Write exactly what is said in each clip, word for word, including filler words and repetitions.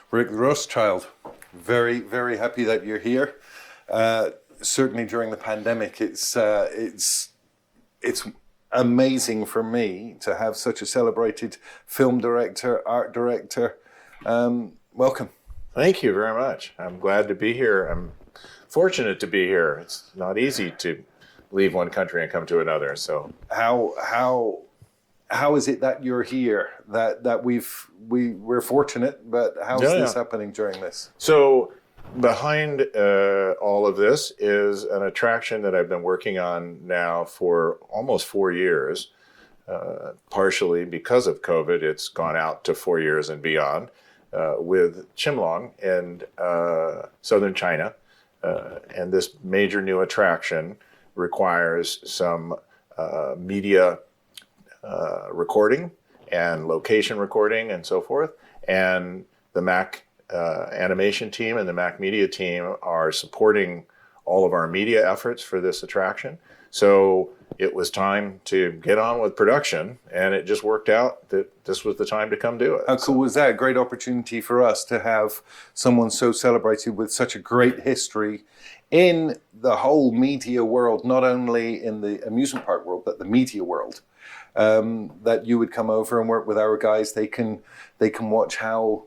Rick Rothschild, very, very happy that you're here. Uh, certainly during the pandemic, it's uh, it's it's amazing for me to have such a celebrated film director, art director. Um, welcome. Thank you very much. I'm glad to be here. I'm fortunate to be here. It's not easy to leave one country and come to another. So how how how is it that you're here? That that we've we we're fortunate, but how's Yeah, this yeah. happening during this? So behind uh, all of this is an attraction that I've been working on now for almost four years. Uh, partially because of COVID, it's gone out to four years and beyond, uh, with Qinglong in uh, southern China. Uh, and this major new attraction requires some uh, media uh, recording and location recording and so forth. And the Mac uh, animation team and the Mac media team are supporting all of our media efforts for this attraction. So it was time to get on with production, and it just worked out that this was the time to come do it. How cool was that? A great opportunity for us to have someone so celebrated with such a great history in the whole media world, not only in the amusement park world, but the media world. Um, that you would come over and work with our guys. They can they can watch how.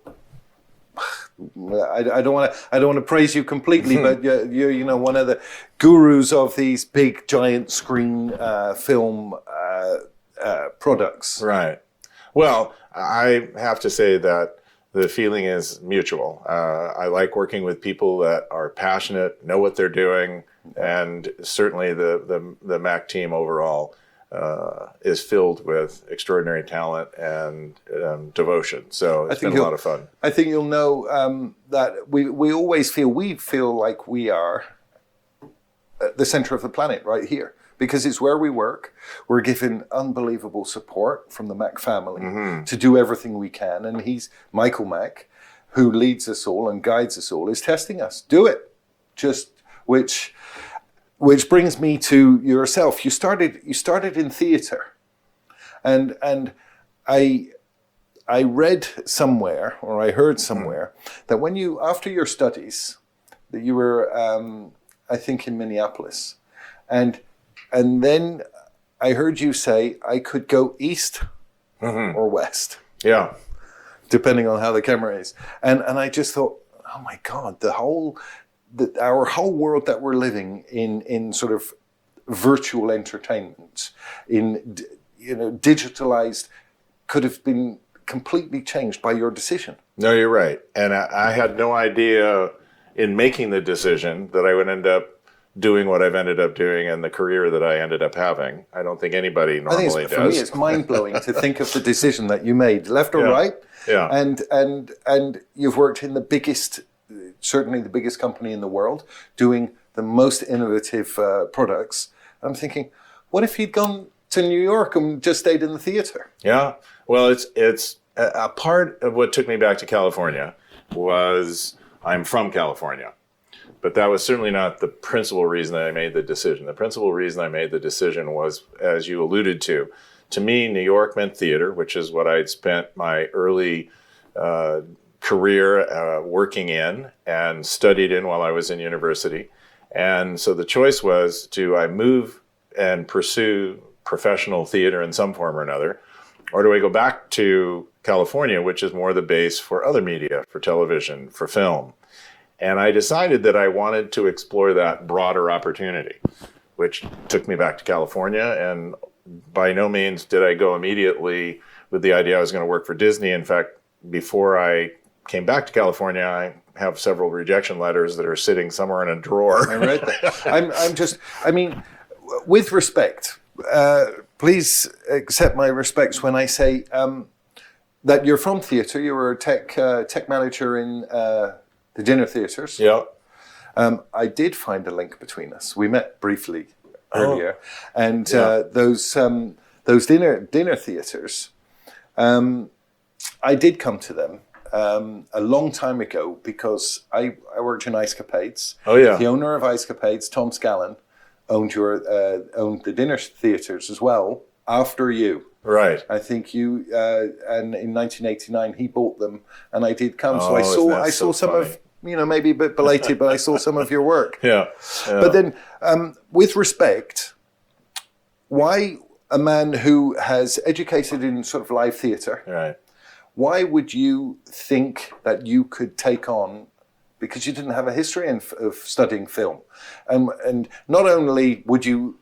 I, I don't want to. I don't want to praise you completely, but you're, you're, you know, one of the gurus of these big, giant screen uh, film uh, uh, products. Right. Well, I have to say that the feeling is mutual. Uh, I like working with people that are passionate, know what they're doing, and certainly the the, the Mac team overall uh, is filled with extraordinary talent and um, devotion. So it's been a lot of fun. I think you'll know um, that we, we always feel, we feel like we are at the center of the planet right here, because it's where we work. We're given unbelievable support from the Mac family mm-hmm. to do everything we can. And he's Michael Mac, who leads us all and guides us all, is testing us. Do it. Just, which... Which brings me to yourself. You started you started in theater, and and I I read somewhere, or I heard somewhere, that when you, after your studies, that you were um, I think in Minneapolis, and and then I heard you say I could go east mm-hmm. or west. Yeah, depending on how the camera is, and and I just thought, oh my God, the whole. That our whole world that we're living in, in sort of virtual entertainment, in you know digitalized, could have been completely changed by your decision. No, you're right, and I, I had no idea in making the decision that I would end up doing what I've ended up doing and the career that I ended up having. I don't think anybody normally I think it's, does. For me, it's mind blowing to think of the decision that you made, left or yeah. right, yeah, and and and you've worked in the biggest. Certainly the biggest company in the world, doing the most innovative uh, products. I'm thinking, what if he'd gone to New York and just stayed in the theater? Yeah, well, it's it's a, a part of what took me back to California was I'm from California, but that was certainly not the principal reason that I made the decision. The principal reason I made the decision was, as you alluded to, to me, New York meant theater, which is what I'd spent my early uh, career uh, working in and studied in while I was in university. And so the choice was, do I move and pursue professional theater in some form or another, or do I go back to California, which is more the base for other media, for television, for film? And I decided that I wanted to explore that broader opportunity, which took me back to California. And by no means did I go immediately with the idea I was going to work for Disney. In fact, before I came back to California, I have several rejection letters that are sitting somewhere in a drawer. I read that. I'm, I'm just, I mean, with respect, uh, please accept my respects when I say um, that you're from theatre. You were a tech uh, tech manager in uh, the dinner theatres. Yeah. Um, I did find a link between us. We met briefly earlier, oh. and yeah. uh, those um, those dinner dinner theatres, um, I did come to them. Um, a long time ago, because I, I worked in Ice Capades. Oh yeah. The owner of Ice Capades, Tom Scallon, owned your uh, owned the dinner theatres as well. after you. Right. I think you, uh, and in nineteen eighty-nine he bought them, and I did come. so Oh, I isn't saw, that I so saw some funny? of, you know, maybe a bit belated, but I saw some of your work. Yeah. yeah. But then, um, with respect, why a man who has educated in sort of live theatre, Right. why would you think that you could take on, because you didn't have a history in, of studying film, and and not only would you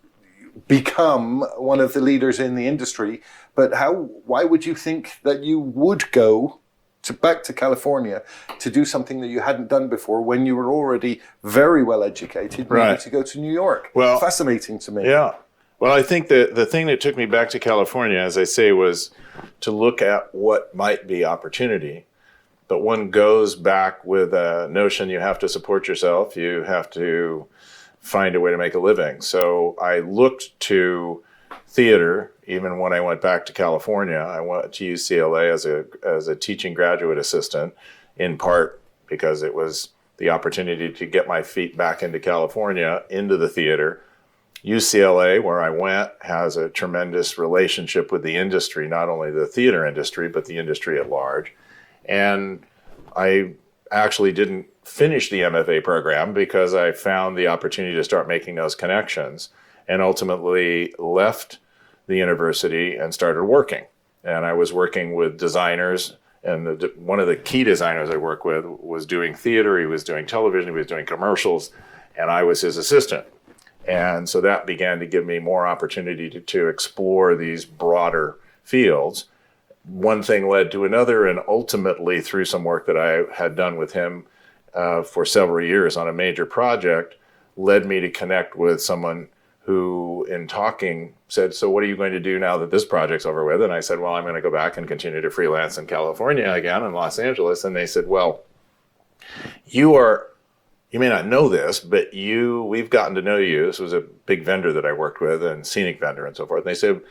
become one of the leaders in the industry, but how? Why would you think that you would go to back to California to do something that you hadn't done before when you were already very well educated, Right. needed to go to New York? Well, fascinating to me. Yeah. Well, I think the, the thing that took me back to California, as I say, was to look at what might be opportunity. But one goes back with a notion you have to support yourself. You have to find a way to make a living. So I looked to theater, even when I went back to California. I went to U C L A as a, as a teaching graduate assistant, in part because it was the opportunity to get my feet back into California, into the theater. U C L A, where I went, has a tremendous relationship with the industry, not only the theater industry, but the industry at large. And I actually didn't finish the M F A program because I found the opportunity to start making those connections, and ultimately left the university and started working. And I was working with designers, and the, one of the key designers I worked with was doing theater, he was doing television, he was doing commercials, and I was his assistant. And so that began to give me more opportunity to, to explore these broader fields. One thing led to another, and ultimately through some work that I had done with him uh, for several years on a major project, led me to connect with someone who, in talking, said, so what are you going to do now that this project's over with? And I said, well, I'm going to go back and continue to freelance in California again, in Los Angeles. And they said, well, you are... You may not know this, but you, we've gotten to know you. This was a big vendor that I worked with, and scenic vendor and so forth. And they said,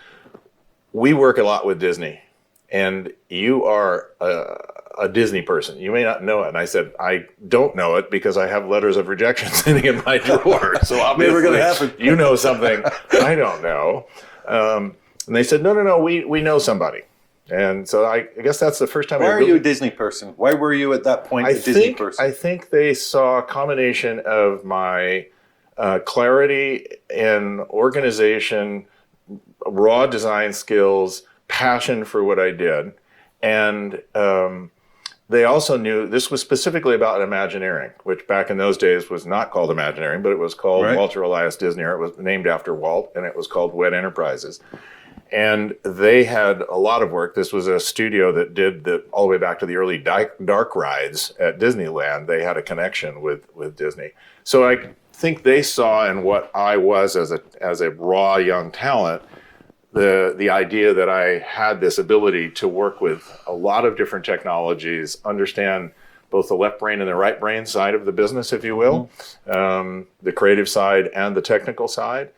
we work a lot with Disney, and you are a, a Disney person. You may not know it. And I said, I don't know it because I have letters of rejection sitting in my drawer. So obviously, Never gonna happen. You know something I don't know. Um, and they said, no, no, no, we, we know somebody. And so I, I guess that's the first time. Why I are really, you a Disney person? Why were you at that point I a Disney think, person? I think they saw a combination of my uh, clarity in organization, raw design skills, passion for what I did. And um, they also knew this was specifically about Imagineering, which back in those days was not called Imagineering, but it was called Right. Walter Elias Disney. It was named after Walt, and it was called W E D Enterprises. And they had a lot of work. This was a studio that did the all the way back to the early dark, dark rides at Disneyland. They had a connection with, with Disney. So I think they saw in what I was as a as a raw young talent, the the idea that I had this ability to work with a lot of different technologies, understand both the left brain and the right brain side of the business, if you will, mm-hmm. um, the creative side and the technical side.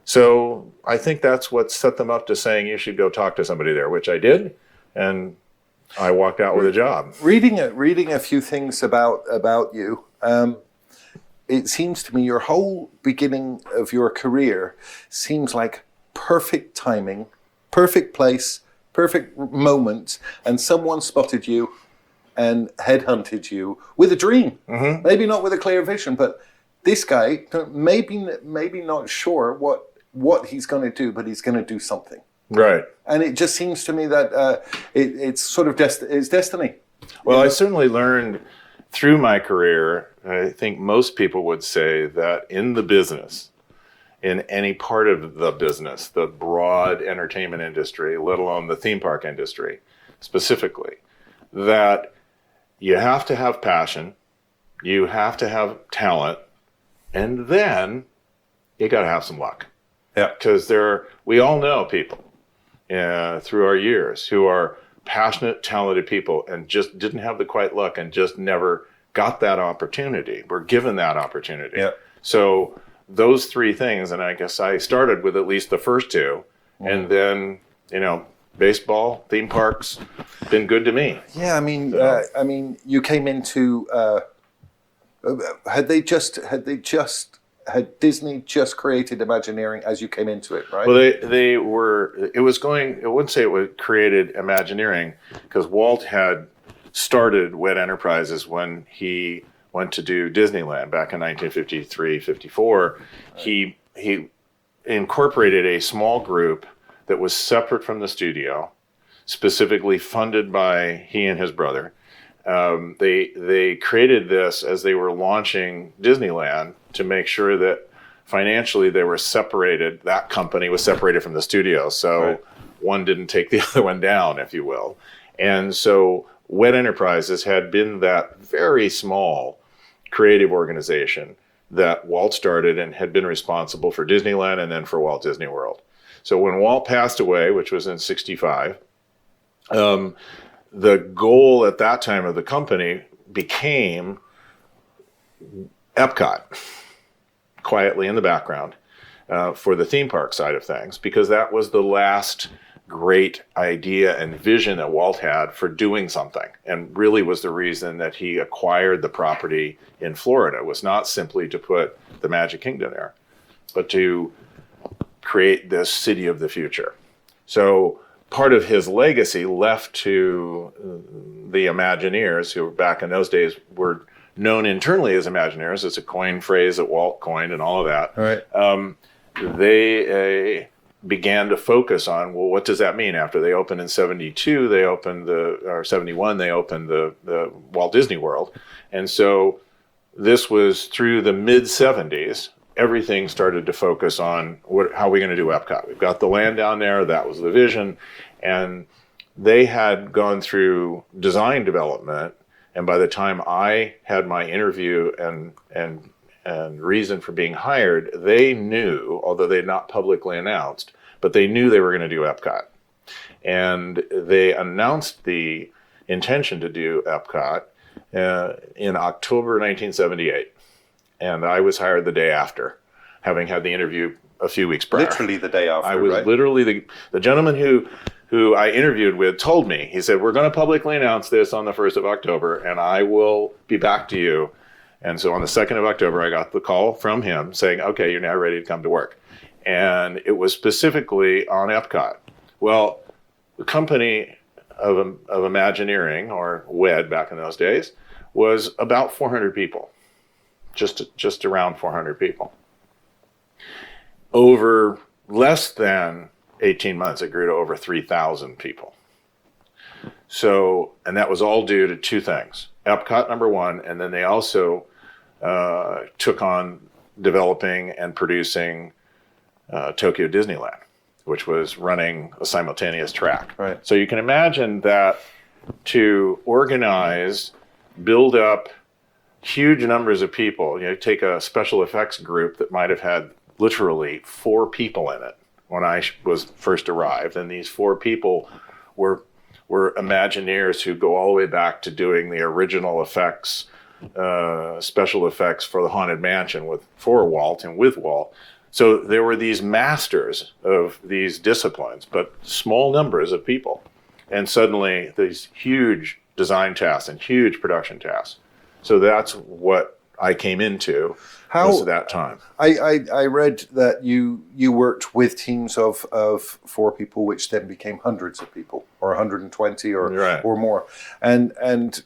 So I think that's what set them up to saying you should go talk to somebody there, which I did, and I walked out with a job. Reading a, reading a few things about about you, um, it seems to me your whole beginning of your career seems like perfect timing, perfect place, perfect moment, and someone spotted you and headhunted you with a dream. Mm-hmm. Maybe not with a clear vision, but this guy maybe maybe not sure what. what he's going to do, but he's going to do something. Right. And it just seems to me that uh, it, it's sort of dest- it's destiny. Well, you know? I certainly learned through my career, I think most people would say that in the business, in any part of the business, the broad entertainment industry, let alone the theme park industry specifically, that you have to have passion, you have to have talent, and then you got to have some luck. Yeah, because there, we all know people uh, through our years who are passionate, talented people and just didn't have the quite luck and just never got that opportunity. We're given that opportunity. Yeah. So those three things, and I guess I started with at least the first two, mm. and then you know, baseball, theme parks, been good to me. Yeah, I mean, So. uh, I mean, you came into. Uh, had they just had they just had Disney just created Imagineering as you came into it, right? Well, they they were. It was going. I wouldn't say it was created Imagineering because Walt had started W E D Enterprises when he went to do Disneyland back in nineteen fifty-three, fifty-four. Right. He he incorporated a small group that was separate from the studio, specifically funded by he and his brother. Um, they they created this as they were launching Disneyland to make sure that financially they were separated. That company was separated from the studio, so right. one didn't take the other one down, if you will. And so W E D Enterprises had been that very small creative organization that Walt started and had been responsible for Disneyland and then for Walt Disney World. So when Walt passed away, which was in sixty-five, um, the goal at that time of the company became Epcot, quietly in the background, uh, for the theme park side of things, because that was the last great idea and vision that Walt had for doing something, and really was the reason that he acquired the property in Florida. It was not simply to put the Magic Kingdom there, but to create this city of the future. So part of his legacy left to the Imagineers, who back in those days were known internally as Imagineers. It's a coined phrase that Walt coined and all of that. Right. Um, they uh, began to focus on, well, what does that mean? After they opened in seventy-two, they opened the, or seventy-one, they opened the, the Walt Disney World. And so this was through the mid seventies, everything started to focus on what, how are we going to do Epcot? We've got the land down there. That was the vision. And they had gone through design development. And by the time I had my interview and, and, and reason for being hired, they knew, although they had not publicly announced, but they knew they were going to do Epcot. And they announced the intention to do Epcot uh, in October nineteen seventy-eight. And I was hired the day after, having had the interview a few weeks prior. Literally the day after, I was right? literally, the, the gentleman who, who I interviewed with told me, he said, we're going to publicly announce this on the first of October, and I will be back to you. And so on the second of October, I got the call from him saying, okay, you're now ready to come to work. And it was specifically on Epcot. Well, the company of, of Imagineering, or W E D back in those days, was about four hundred people. Just, just around four hundred people. Over less than eighteen months, it grew to over three thousand people. So, and that was all due to two things. Epcot, number one, and then they also uh, took on developing and producing uh, Tokyo Disneyland, which was running a simultaneous track. Right. So you can imagine that to organize, build up huge numbers of people, you know, take a special effects group that might have had literally four people in it when I was first arrived, and these four people were were Imagineers who go all the way back to doing the original effects, uh, special effects for the Haunted Mansion with for Walt and with Walt. So there were these masters of these disciplines, but small numbers of people, and suddenly these huge design tasks and huge production tasks. So that's what I came into How, most of that time. I, I, I read that you you worked with teams of, of four people, which then became hundreds of people, or one hundred twenty, or Right. or more. And and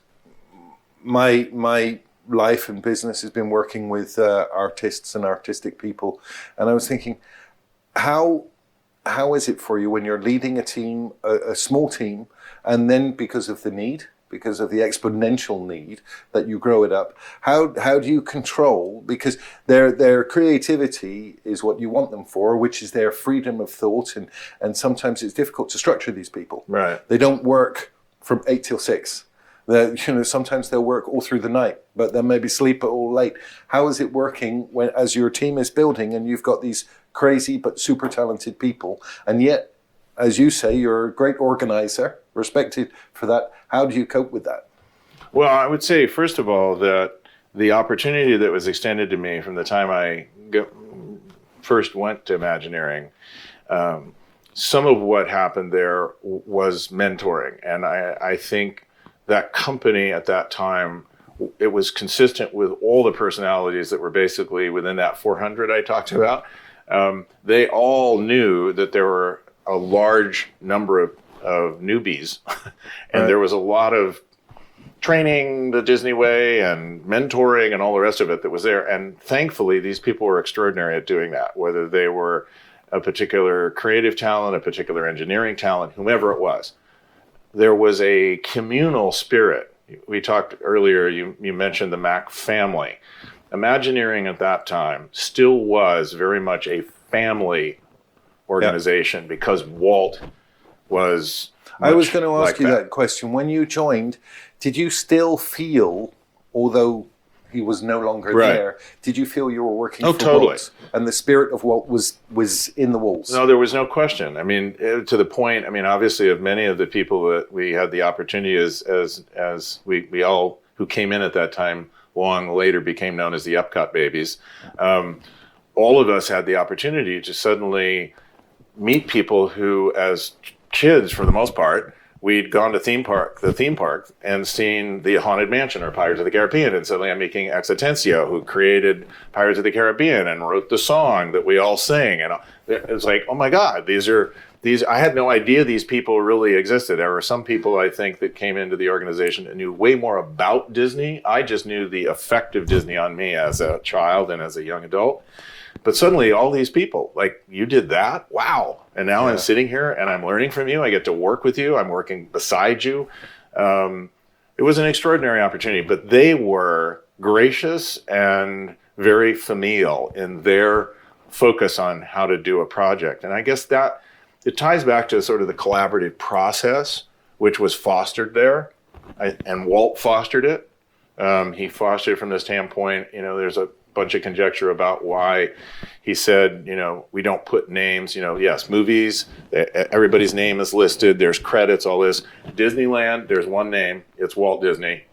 my my life and business has been working with uh, artists and artistic people, and I was thinking, how how is it for you when you're leading a team, a, a small team, and then because of the need, because of the exponential need that you grow it up, how how do you control, because their their creativity is what you want them for, which is their freedom of thought, and and sometimes it's difficult to structure these people. Right. They don't work from eight till six. They're, you know, sometimes they'll work all through the night, but then maybe sleep all late. How is it working when, as your team is building, and you've got these crazy but super talented people, and yet, as you say, you're a great organizer, respected for that. How do you cope with that? Well, I would say, first of all, that the opportunity that was extended to me from the time I go, first went to Imagineering, um, some of what happened there was mentoring. And I, I think that company at that time it was consistent with all the personalities that were basically within that four hundred I talked about. Um, they all knew that there were a large number of, of newbies, and Right. there was a lot of training the Disney way and mentoring and all the rest of it that was there. And thankfully, these people were extraordinary at doing that, whether they were a particular creative talent, a particular engineering talent, whomever it was. There was a communal spirit. We talked earlier, you, you mentioned the Mac family. Imagineering at that time still was very much a family organization, yeah, because Walt was I was going to ask like you that. that question. When you joined, did you still feel, although he was no longer Right. there, did you feel you were working Oh, for totally. Walt? And the spirit of Walt was, was in the walls? No, there was no question. I mean, eh, to the point, I mean, obviously, of many of the people that we had the opportunity as, as, as we, we all who came in at that time long later became known as the Epcot babies. Um, all of us had the opportunity to suddenly meet people who, as kids, for the most part, we'd gone to theme park, the theme park, and seen the Haunted Mansion or Pirates of the Caribbean, and suddenly I'm meeting Ex Atencio, who created Pirates of the Caribbean and wrote the song that we all sing, and it's like, oh my God, these are these. I had no idea these people really existed. There were some people, I think, that came into the organization and knew way more about Disney. I just knew the effect of Disney on me as a child and as a young adult. But suddenly all these people, like, you did that? Wow. And now Yeah. I'm sitting here and I'm learning from you. I get to work with you. I'm working beside you. Um, it was an extraordinary opportunity, but they were gracious and very familial in their focus on how to do a project. And I guess that it ties back to sort of the collaborative process, which was fostered there. I, and Walt fostered it. Um, he fostered it from the standpoint, you know, there's a bunch of conjecture about why he said, you know, we don't put names, you know, yes, movies, everybody's name is listed, there's credits, all this. Disneyland, there's one name, it's Walt Disney.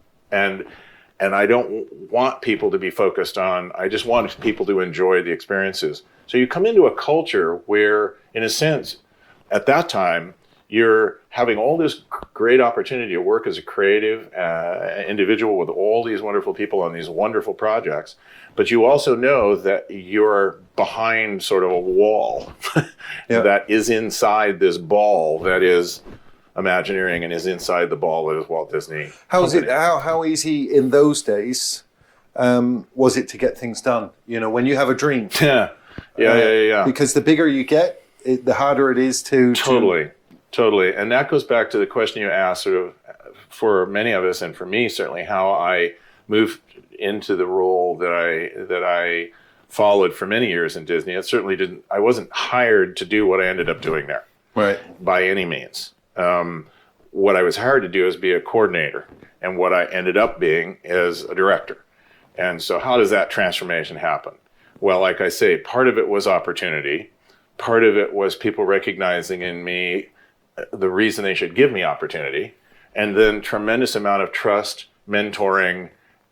And and I don't want people to be focused on, I just want people to enjoy the experiences. So you come into a culture where, in a sense, at that time, you're having all this great opportunity to work as a creative uh, individual with all these wonderful people on these wonderful projects, but you also know that you're behind sort of a wall Yeah. that is inside this ball that is Imagineering and is inside the ball that is Walt Disney. How's it? Company. How how easy in those days um, was it to get things done? You know, when you have a dream. Yeah, yeah, Uh, yeah, yeah, yeah. Because the bigger you get, it, the harder it is to to- Totally, totally. And that goes back to the question you asked, sort of, for many of us, and for me certainly, how I moved into the role that I that I followed for many years in Disney. It certainly didn't. I wasn't hired to do what I ended up doing there, right. by any means. Um, what I was hired to do is be a coordinator, and what I ended up being is a director. And so, how does that transformation happen? Well, like I say, part of it was opportunity. Part of it was people recognizing in me the reason they should give me opportunity, and then tremendous amount of trust, mentoring,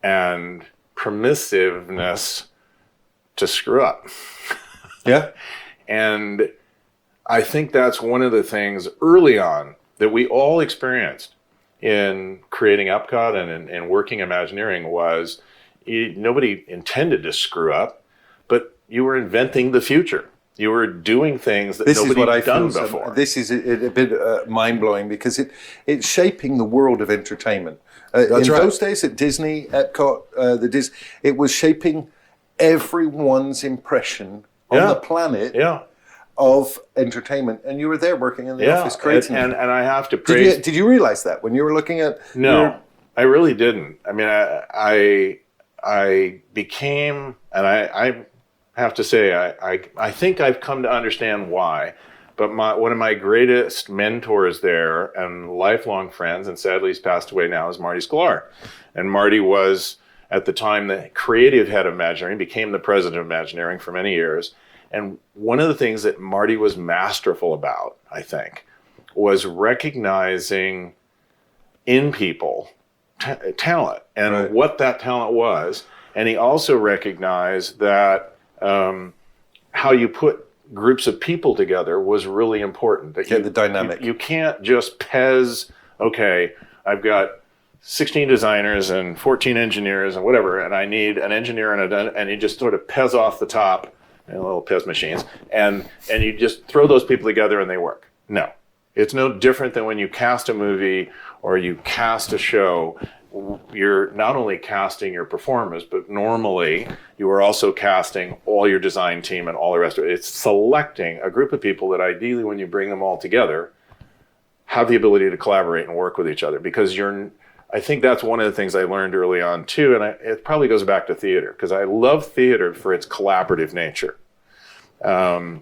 and permissiveness to screw up. Yeah. And I think that's one of the things early on that we all experienced in creating Epcot and in, in working Imagineering was you, nobody intended to screw up, but you were inventing the future. You were doing things that This is nobody what I had done feel. before. So, this is a, a bit uh, mind blowing because it it's shaping the world of entertainment. Uh, That's in right. those days at Disney, Epcot, uh, the Dis, it was shaping everyone's impression on Yeah. the planet yeah, of entertainment, and you were there working in the yeah. office And, creating. and, it. and I have to did praise. you did you realize that when you were looking at No, your- I really didn't. I mean, I I, I became, and I, I have to say, I, I I think I've come to understand why. But my one of my greatest mentors there and lifelong friends, and sadly he's passed away now, is Marty Sklar. And Marty was at the time the creative head of Imagineering, became the president of Imagineering for many years. And one of the things that Marty was masterful about, I think, was recognizing in people t- talent and Right. what that talent was. And he also recognized that um, how you put groups of people together was really important. That Yeah, you, the dynamic. You, you can't just pez, okay, I've got sixteen designers and fourteen engineers and whatever, and I need an engineer and a, and you just sort of pez off the top, and little pez machines, and and you just throw those people together and they work. No, it's no different than when you cast a movie or you cast a show. You're not only casting your performers, but normally you are also casting all your design team and all the rest of it. It's selecting a group of people that ideally, when you bring them all together, have the ability to collaborate and work with each other. Because you're, I think that's one of the things I learned early on too, and I, it probably goes back to theater, because I love theater for its collaborative nature. Um,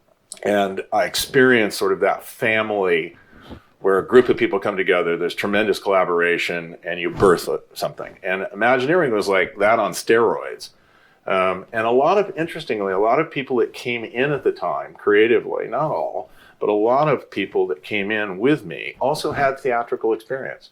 and I experienced sort of that family where a group of people come together, there's tremendous collaboration, and you birth something. And Imagineering was like that on steroids. Um, and a lot of, interestingly, a lot of people that came in at the time, creatively, not all, but a lot of people that came in with me also had theatrical experience.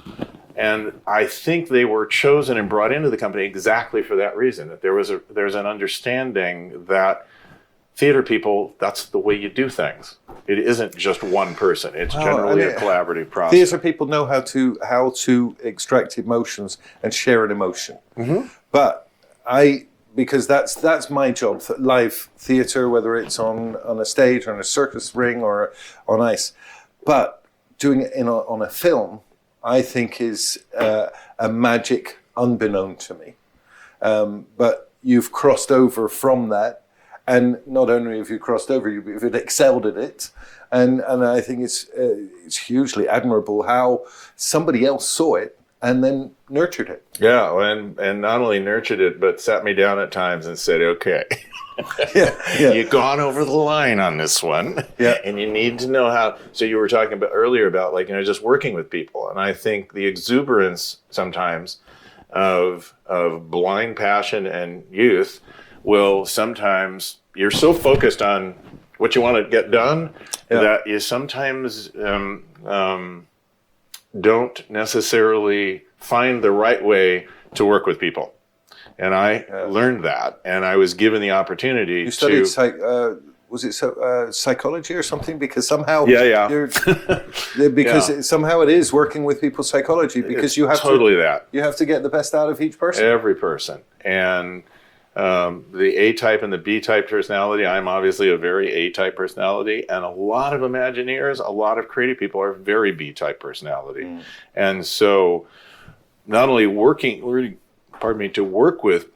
And I think they were chosen and brought into the company exactly for that reason, that there was a, there's an understanding that theater people, that's the way you do things. It isn't just one person. It's Well, generally and a it- collaborative process. Theatre people know how to how to extract emotions and share an emotion. Mm-hmm. But I, because that's that's my job, th- live theatre, whether it's on, on a stage or on a circus ring or on ice. But doing it in a, on a film, I think is uh, a magic unbeknown to me. Um, but you've crossed over from that. And not only have you crossed over, you've excelled at it. And and I think it's uh, it's hugely admirable how somebody else saw it and then nurtured it. Yeah, and and not only nurtured it, but sat me down at times and said, okay, Yeah, yeah. you've gone over the line on this one. Yeah. And you need to know how. So you were talking about earlier about, like, you know, just working with people. And I think the exuberance sometimes of of blind passion and youth will sometimes, you're so focused on what you want to get done Yeah. that you sometimes um, um, don't necessarily find the right way to work with people. And I learned that, and I was given the opportunity You studied to... psych, uh, was it so, uh, psychology or something? Because somehow Yeah, yeah. you're, because Yeah. it, somehow it is working with people's psychology, because It's you have totally to that. you have to get the best out of each person. Every person. And um, the A-type and the B-type personality, I'm obviously a very A-type personality, and a lot of Imagineers, a lot of creative people are very B-type personality. Mm. And so not only working, pardon me, to work with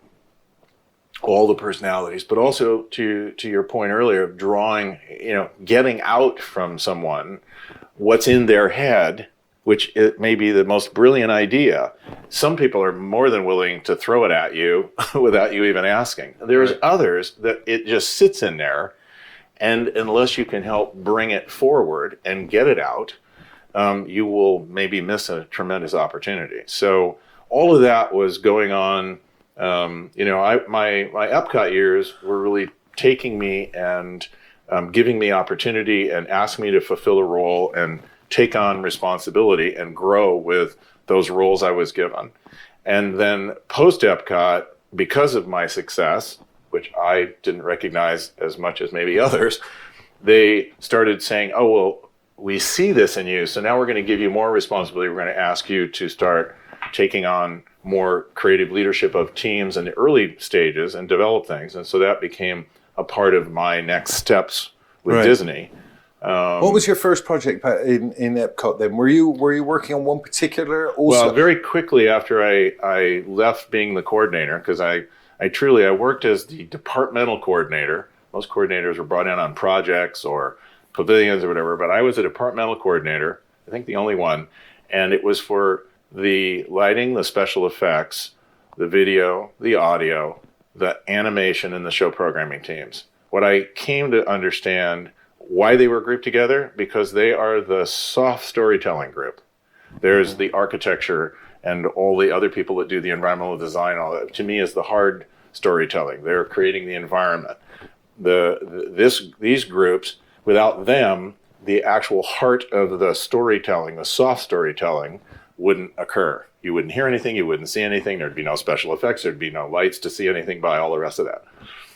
all the personalities, but also to to your point earlier of drawing, you know, getting out from someone what's in their head, which it may be the most brilliant idea. Some people are more than willing to throw it at you without you even asking. There's others that it just sits in there, and unless you can help bring it forward and get it out, um, you will maybe miss a tremendous opportunity. So all of that was going on. Um, you know, I, my my Epcot years were really taking me and um, giving me opportunity and asking me to fulfill a role and take on responsibility and grow with those roles I was given. And then post Epcot, because of my success, which I didn't recognize as much as maybe others, they started saying, oh, well, we see this in you, so now we're going to give you more responsibility. We're going to ask you to start taking on more creative leadership of teams in the early stages and develop things. And so that became a part of my next steps with Right. Disney. Um, What was your first project Pat, in, in Epcot then? Were you were you working on one particular? Also, Well, very quickly after I, I left being the coordinator, because I, I truly, I worked as the departmental coordinator. Most coordinators were brought in on projects or pavilions or whatever, but I was a departmental coordinator, I think the only one, and it was for the lighting, the special effects, the video, the audio, the animation, and the show programming teams. What I came to understand why they were grouped together, because they are the soft storytelling group. There's the architecture and all the other people that do the environmental design, all that, to me, is the hard storytelling. They're creating the environment. The, the this these groups, without them, the actual heart of the storytelling, the soft storytelling, wouldn't occur. You wouldn't hear anything, you wouldn't see anything, there'd be no special effects, there'd be no lights to see anything by, all the rest of that.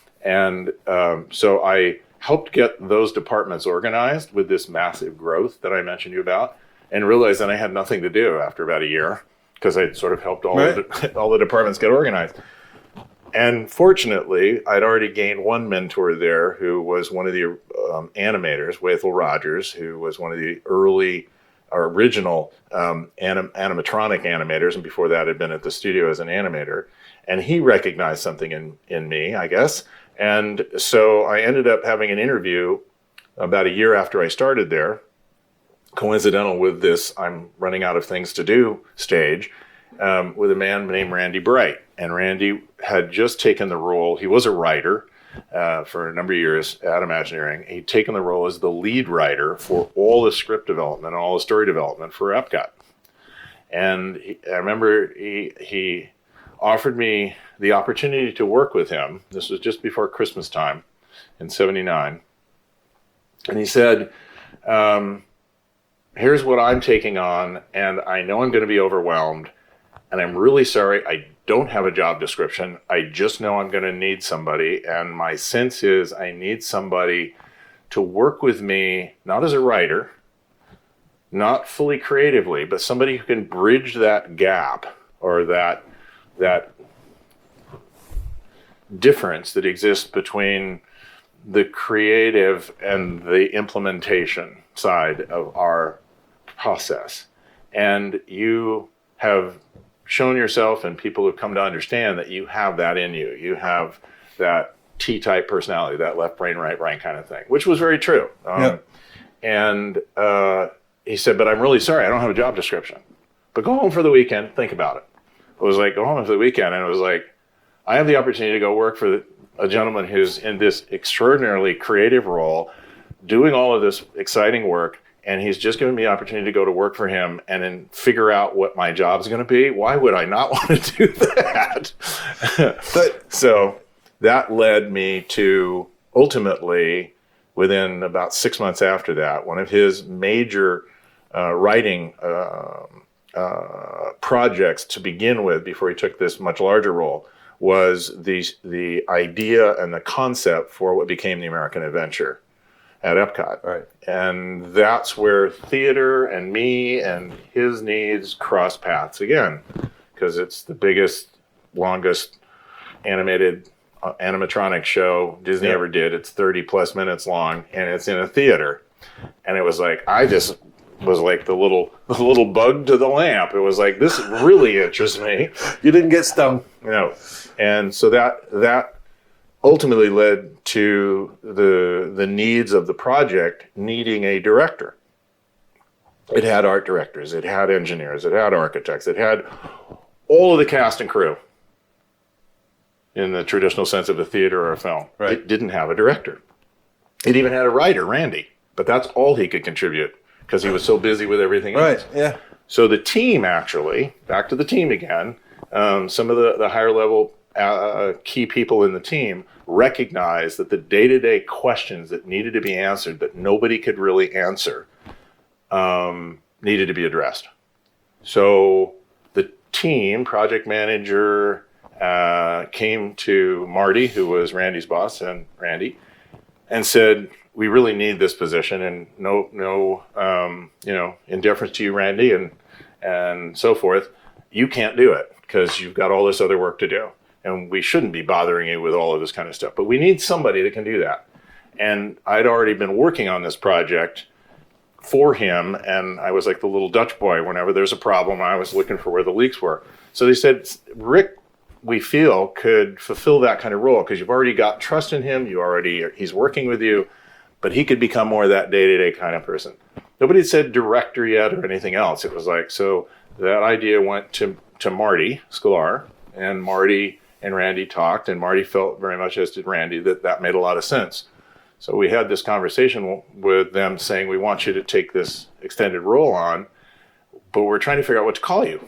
And um, so I helped get those departments organized with this massive growth that I mentioned you about, and realized that I had nothing to do after about a year. because I sort of helped all, Right. the, all the departments get organized. And fortunately, I'd already gained one mentor there who was one of the um, animators, Wathel Rogers, who was one of the early or original um, anim- animatronic animators, and before that had been at the studio as an animator. And he recognized something in, in me, I guess. And so I ended up having an interview about a year after I started there, coincidental with this I'm running out of things to do stage, um, with a man named Randy Bright. And Randy had just taken the role, he was a writer uh, for a number of years at Imagineering. He'd taken the role as the lead writer for all the script development and all the story development for Epcot. And he, I remember he, he offered me the opportunity to work with him. This was just before Christmas time in seventy-nine. And he said, um, here's what I'm taking on, and I know I'm going to be overwhelmed, and I'm really sorry I don't have a job description. I just know I'm going to need somebody, and my sense is I need somebody to work with me, not as a writer, not fully creatively, but somebody who can bridge that gap or that that difference that exists between the creative and the implementation side of our process. And you have shown yourself, and people have come to understand that you have that in you. You have that T-type personality, that left brain, right brain kind of thing, which was very true. Um, Yep. And uh, he said, but I'm really sorry, I don't have a job description. But go home for the weekend, think about it. It was like, go home for the weekend, and it was like, I have the opportunity to go work for a gentleman who's in this extraordinarily creative role, doing all of this exciting work, and he's just given me the opportunity to go to work for him and then figure out what my job's going to be. Why would I not want to do that? But So that led me to ultimately, within about six months after that, one of his major uh, writing uh, uh, projects to begin with, before he took this much larger role, was the, the idea and the concept for what became the American Adventure at Epcot. Right. And that's where theater and me and his needs cross paths again, because it's the biggest, longest animated uh, animatronic show Disney Yeah. ever did. It's thirty plus minutes long, and it's in a theater. And it was like, I just was like the little the little bug to the lamp. It was like, this really interests me. you didn't get stung. You know, and so that that ultimately led to the the needs of the project needing a director. It had art directors, it had engineers, it had architects, it had all of the cast and crew in the traditional sense of a theater or a film. Right. It didn't have a director. It even had a writer, Randy, but that's all he could contribute because he was so busy with everything else. Right. Yeah. So the team, actually, back to the team again, um, some of the, the higher level uh, key people in the team recognized that the day-to-day questions that needed to be answered that nobody could really answer um, needed to be addressed. So the team, project manager, uh, came to Marty, who was Randy's boss, and Randy, and said, we really need this position, and no, no, um, you know, in deference to you, Randy, and and so forth, you can't do it because you've got all this other work to do, and we shouldn't be bothering you with all of this kind of stuff. But we need somebody that can do that. And I'd already been working on this project for him, and I was like the little Dutch boy. Whenever there's a problem, I was looking for where the leaks were. So they said, Rick, we feel could fulfill that kind of role because you've already got trust in him. You already, he's working with you. But he could become more of that day-to-day kind of person. Nobody had said director yet or anything else. It was like, so that idea went to, to Marty Sklar, and Marty and Randy talked, and Marty felt very much, as did Randy, that that made a lot of sense. So we had this conversation with them saying, we want you to take this extended role on, but we're trying to figure out what to call you.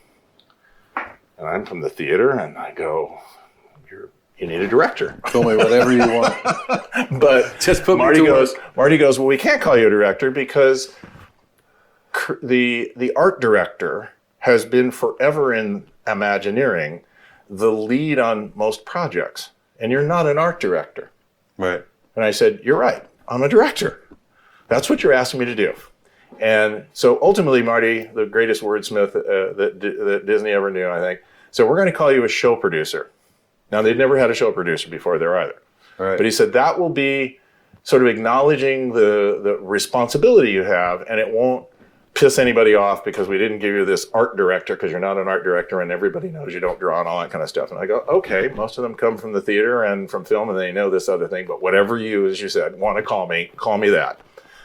And I'm from the theater, and I go, you're You need a director. Call me whatever you want. But Just put me Marty to goes, work. Marty goes, well, we can't call you a director because cr- the the art director has been forever in Imagineering the lead on most projects, and you're not an art director. Right. And I said, you're right. I'm a director. That's what you're asking me to do. And so ultimately, Marty, the greatest wordsmith uh, that, that Disney ever knew, I think, so we're going to call you a show producer. Now, they'd never had a show producer before there either. Right. But he said that will be sort of acknowledging the, the responsibility you have, and it won't piss anybody off because we didn't give you this art director because you're not an art director and everybody knows you don't draw and all that kind of stuff. And I go, okay, most of them come from the theater and from film and they know this other thing, but whatever you, as you said, want to call me, call me that.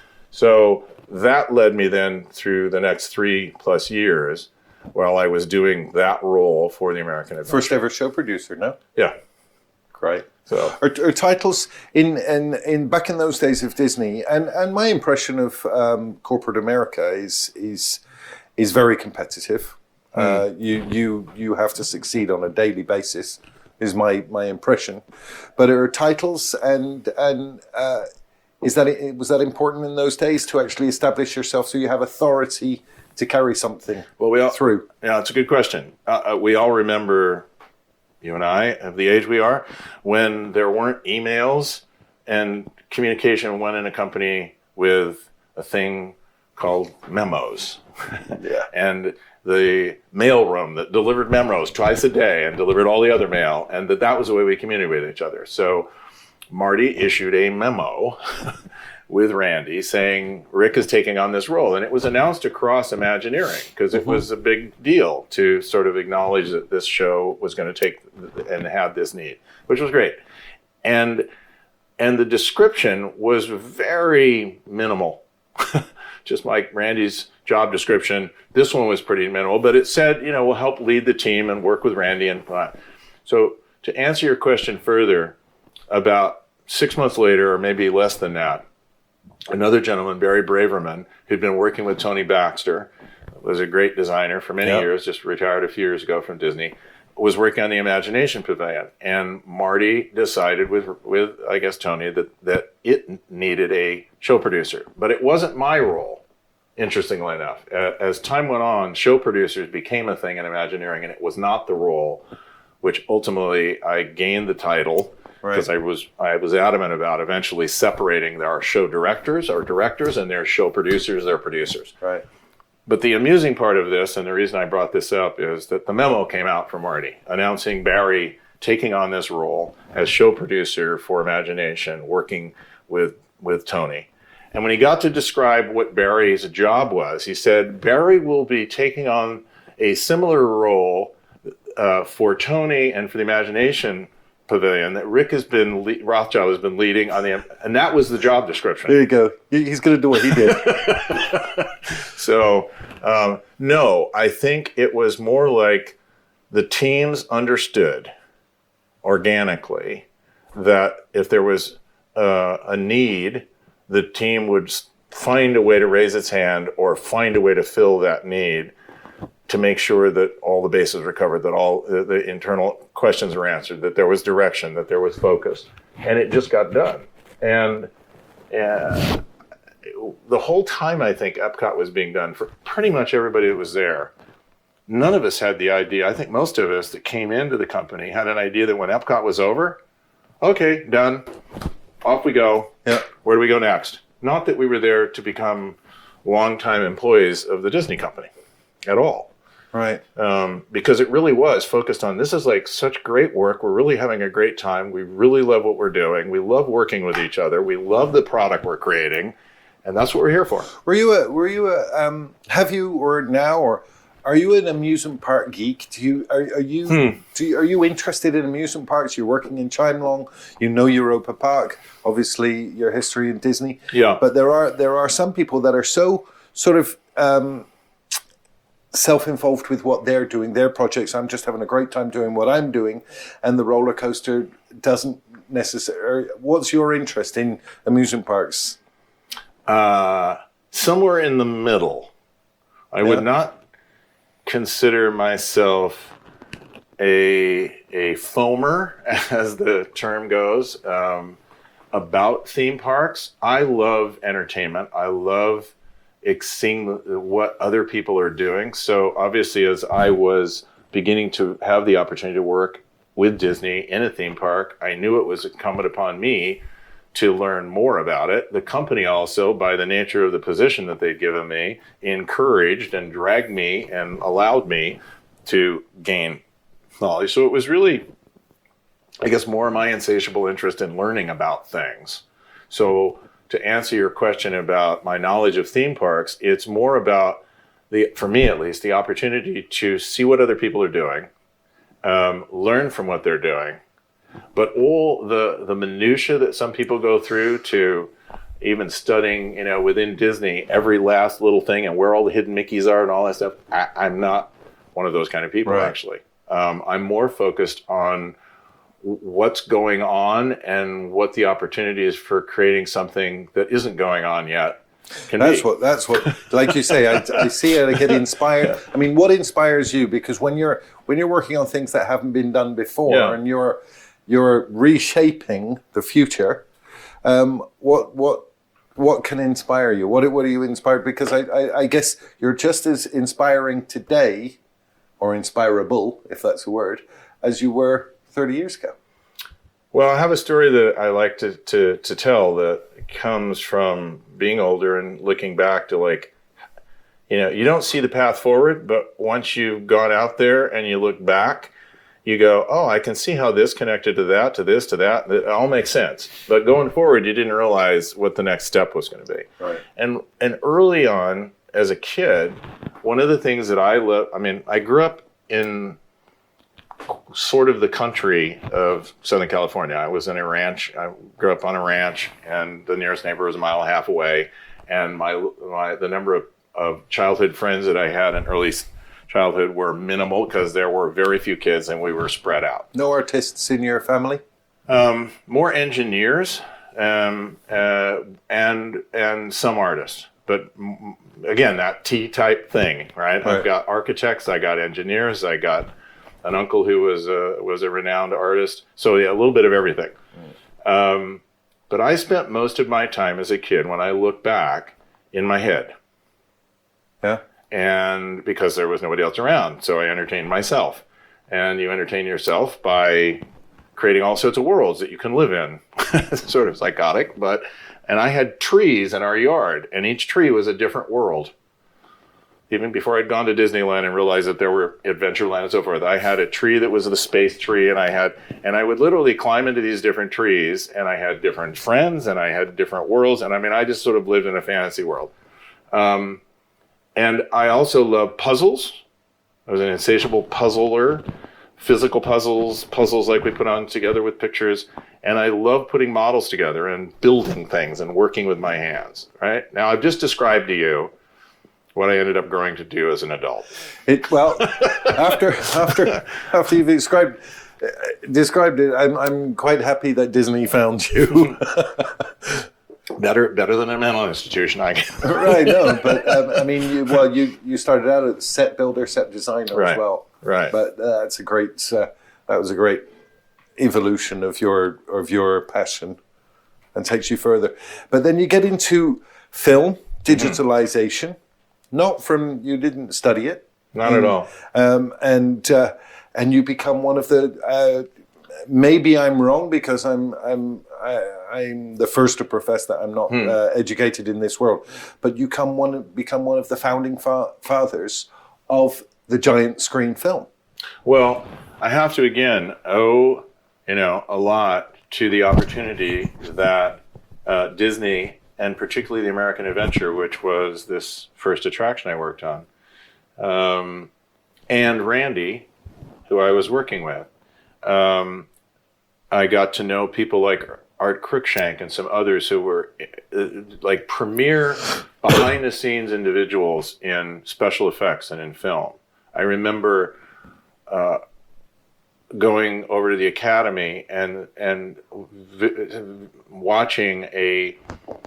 So that led me then through the next three plus years while I was doing that role for the American Adventure. First ever show producer, no? Yeah. Great. So Are, are titles in, in in back in those days of Disney, and, and my impression of um, corporate America is is is very competitive. Mm. Uh, you you you have to succeed on a daily basis, is my, my impression. But are titles and and uh, is that was that important in those days to actually establish yourself so you have authority to carry something well, we all, through? Yeah, it's a good question. Uh, uh, we all remember. You and I, of the age we are, when there weren't emails and communication went in a company with a thing called memos. Yeah. And the mail room that delivered memos twice a day and delivered all the other mail, and that that was the way we communicated with each other. So Marty issued a memo with Randy saying Rick is taking on this role, and it was announced across Imagineering because it mm-hmm. was a big deal to sort of acknowledge that this show was going to take and had this need, which was great. And and the description was very minimal, just like Randy's job description. This one was pretty minimal, but it said, you know, we'll help lead the team and work with Randy and so to answer your question further, about six months later, or maybe less than that, another gentleman, Barry Braverman, who'd been working with Tony Baxter, was a great designer for many yep. years, just retired a few years ago from Disney, was working on the Imagination Pavilion. And Marty decided with, with I guess, Tony, that, that it needed a show producer. But it wasn't my role, interestingly enough. As time went on, show producers became a thing in Imagineering, and it was not the role, which ultimately I gained the title, because right. I was I was adamant about eventually separating our show directors, our directors, and their show producers, their producers. Right. But the amusing part of this, and the reason I brought this up, is that the memo came out from Marty announcing Barry taking on this role as show producer for Imagination, working with with Tony. And when he got to describe what Barry's job was, he said, Barry will be taking on a similar role uh, for Tony and for the Imagination Pavilion that Rick has been le- Rothschild has been leading on the, and that was the job description. There you go. He's going to do what he did. So um, no, I think it was more like the teams understood organically that if there was uh, a need, the team would find a way to raise its hand or find a way to fill that need, to make sure that all the bases were covered, that all the, the internal questions were answered, that there was direction, that there was focus. And it just got done. And uh, the whole time I think Epcot was being done, for pretty much everybody that was there, none of us had the idea. I think most of us that came into the company had an idea that when Epcot was over, okay, done, off we go. Yeah. Where do we go next? Not that we were there to become longtime employees of the Disney company at all. Right. Um, because it really was focused on, this is like such great work. We're really having a great time. We really love what we're doing. We love working with each other. We love the product we're creating. And that's what we're here for. Were you a, were you a, um, have you, or now, or are you an amusement park geek? Do you, are, are you, Hmm. do you, are you interested in amusement parks? You're working in Chimelong, you know Europa Park, obviously your history in Disney. Yeah. But there are, there are some people that are so sort of, um, self-involved with what they're doing, their projects. I'm just having a great time doing what I'm doing, and the roller coaster doesn't necessarily. What's your interest in amusement parks? Uh, somewhere in the middle. I yeah. would not consider myself a a foamer, as the term goes, um, about theme parks. I love entertainment. I love seeing what other people are doing. So obviously, as I was beginning to have the opportunity to work with Disney in a theme park, I knew it was incumbent upon me to learn more about it. The company also, by the nature of the position that they'd given me, encouraged and dragged me and allowed me to gain knowledge. So it was really, I guess, more my insatiable interest in learning about things. So to answer your question about my knowledge of theme parks, it's more about, the, for me at least, the opportunity to see what other people are doing, um, learn from what they're doing, but all the, the minutia that some people go through to even studying, you know, within Disney, every last little thing and where all the hidden Mickeys are and all that stuff, I, I'm not one of those kind of people, right. actually. Um, I'm more focused on what's going on and what the opportunity is for creating something that isn't going on yet. Can that's be. what, that's what, like you say, I, I see it, I get inspired. I mean, what inspires you? Because when you're, when you're working on things that haven't been done before Yeah. and you're, you're reshaping the future, um, what, what, what can inspire you? What, what are you inspired? Because I, I, I guess you're just as inspiring today, or inspirable, if that's a word, as you were thirty years ago. Well, I have a story that I like to, to, to tell that comes from being older and looking back to, like, you know, you don't see the path forward, but once you've gone out there and you look back, you go, oh, I can see how this connected to that, to this, to that. It all makes sense. But going forward, you didn't realize what the next step was going to be. Right. And and early on, as a kid, one of the things that I love, I mean, I grew up in sort of the country of Southern California. I was in a ranch. I grew up on a ranch, and the nearest neighbor was a mile and a half away. And my, my the number of, of childhood friends that I had in early childhood were minimal because there were very few kids and we were spread out. No artists in your family? Um, more engineers um, uh, and and some artists. But m- again, that T-type thing, right? Right? I've got architects, I got engineers, I got an uncle who was a, was a renowned artist. So yeah, a little bit of everything. Mm. Um, but I spent most of my time as a kid, when I look back, in my head. Yeah. And because there was nobody else around, so I entertained myself. And you entertain yourself by creating all sorts of worlds that you can live in. Sort of psychotic, but... And I had trees in our yard, and each tree was a different world. Even before I'd gone to Disneyland and realized that there were Adventureland and so forth, I had a tree that was the space tree, and I had, and I would literally climb into these different trees, and I had different friends, and I had different worlds, and I mean, I just sort of lived in a fantasy world. Um, and I also love puzzles. I was an insatiable puzzler. Physical puzzles, puzzles like we put on together with pictures. And I love putting models together and building things and working with my hands, right? Now, I've just described to you what I ended up growing to do as an adult. It, well, after after after you've described uh, described it, I'm I'm quite happy that Disney found you. better better than a mental institution, I guess. Right, no, but um, I mean, you, well, you you started out as set builder, set designer Right. as well. Right. But uh, that's a great. Uh, that was a great evolution of your of your passion, and takes you further. But then you get into film digitalization, mm-hmm. not from you didn't study it, not um, at all, um, and uh, and you become one of the. Uh, maybe I'm wrong because I'm I'm I, I'm the first to profess that I'm not hmm. uh, educated in this world, but you come one become one of the founding fa- fathers of the giant screen film. Well, I have to again owe, you know, a lot to the opportunity that uh, Disney, and particularly the American Adventure, which was this first attraction I worked on, um, and Randy, who I was working with. Um, I got to know people like Art Cruikshank and some others who were uh, like premier behind-the-scenes individuals in special effects and in film. I remember uh, going over to the Academy and and vi- watching a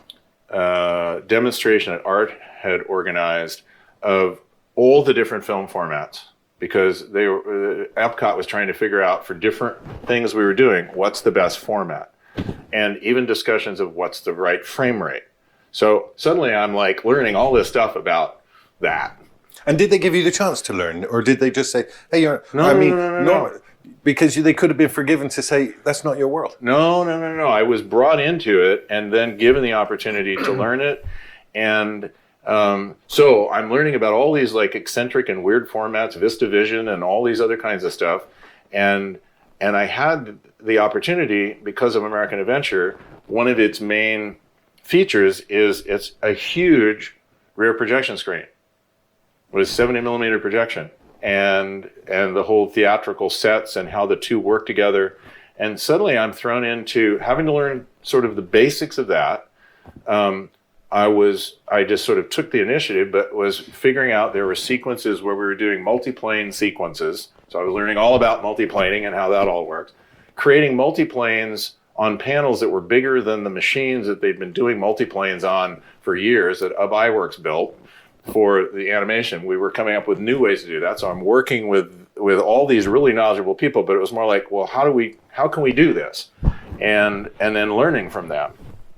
uh, demonstration that Art had organized of all the different film formats, because they were, uh, Epcot was trying to figure out for different things we were doing, what's the best format, and even discussions of what's the right frame rate. So suddenly I'm like learning all this stuff about that. And did they give you the chance to learn, or did they just say, "Hey, you're"? No, I no, mean, no, no, no, no. Because you, they could have been forgiven to say, that's not your world. No, no, no, no. I was brought into it and then given the opportunity to learn it. And um, so I'm learning about all these like eccentric and weird formats, VistaVision and all these other kinds of stuff. And and I had the opportunity, because of American Adventure, one of its main features is it's a huge rear projection screen with seventy millimeter projection. And and the whole theatrical sets and how the two work together. And suddenly I'm thrown into having to learn sort of the basics of that. Um, I was, I just sort of took the initiative, but was figuring out there were sequences where we were doing multiplane sequences. So I was learning all about multiplaning and how that all works. Creating multiplanes on panels that were bigger than the machines that they'd been doing multiplanes on for years that Ub Iwerks built for the animation. We were coming up with new ways to do that. So I'm working with with all these really knowledgeable people, but it was more like, well, how do we, how can we do this? And and then learning from that.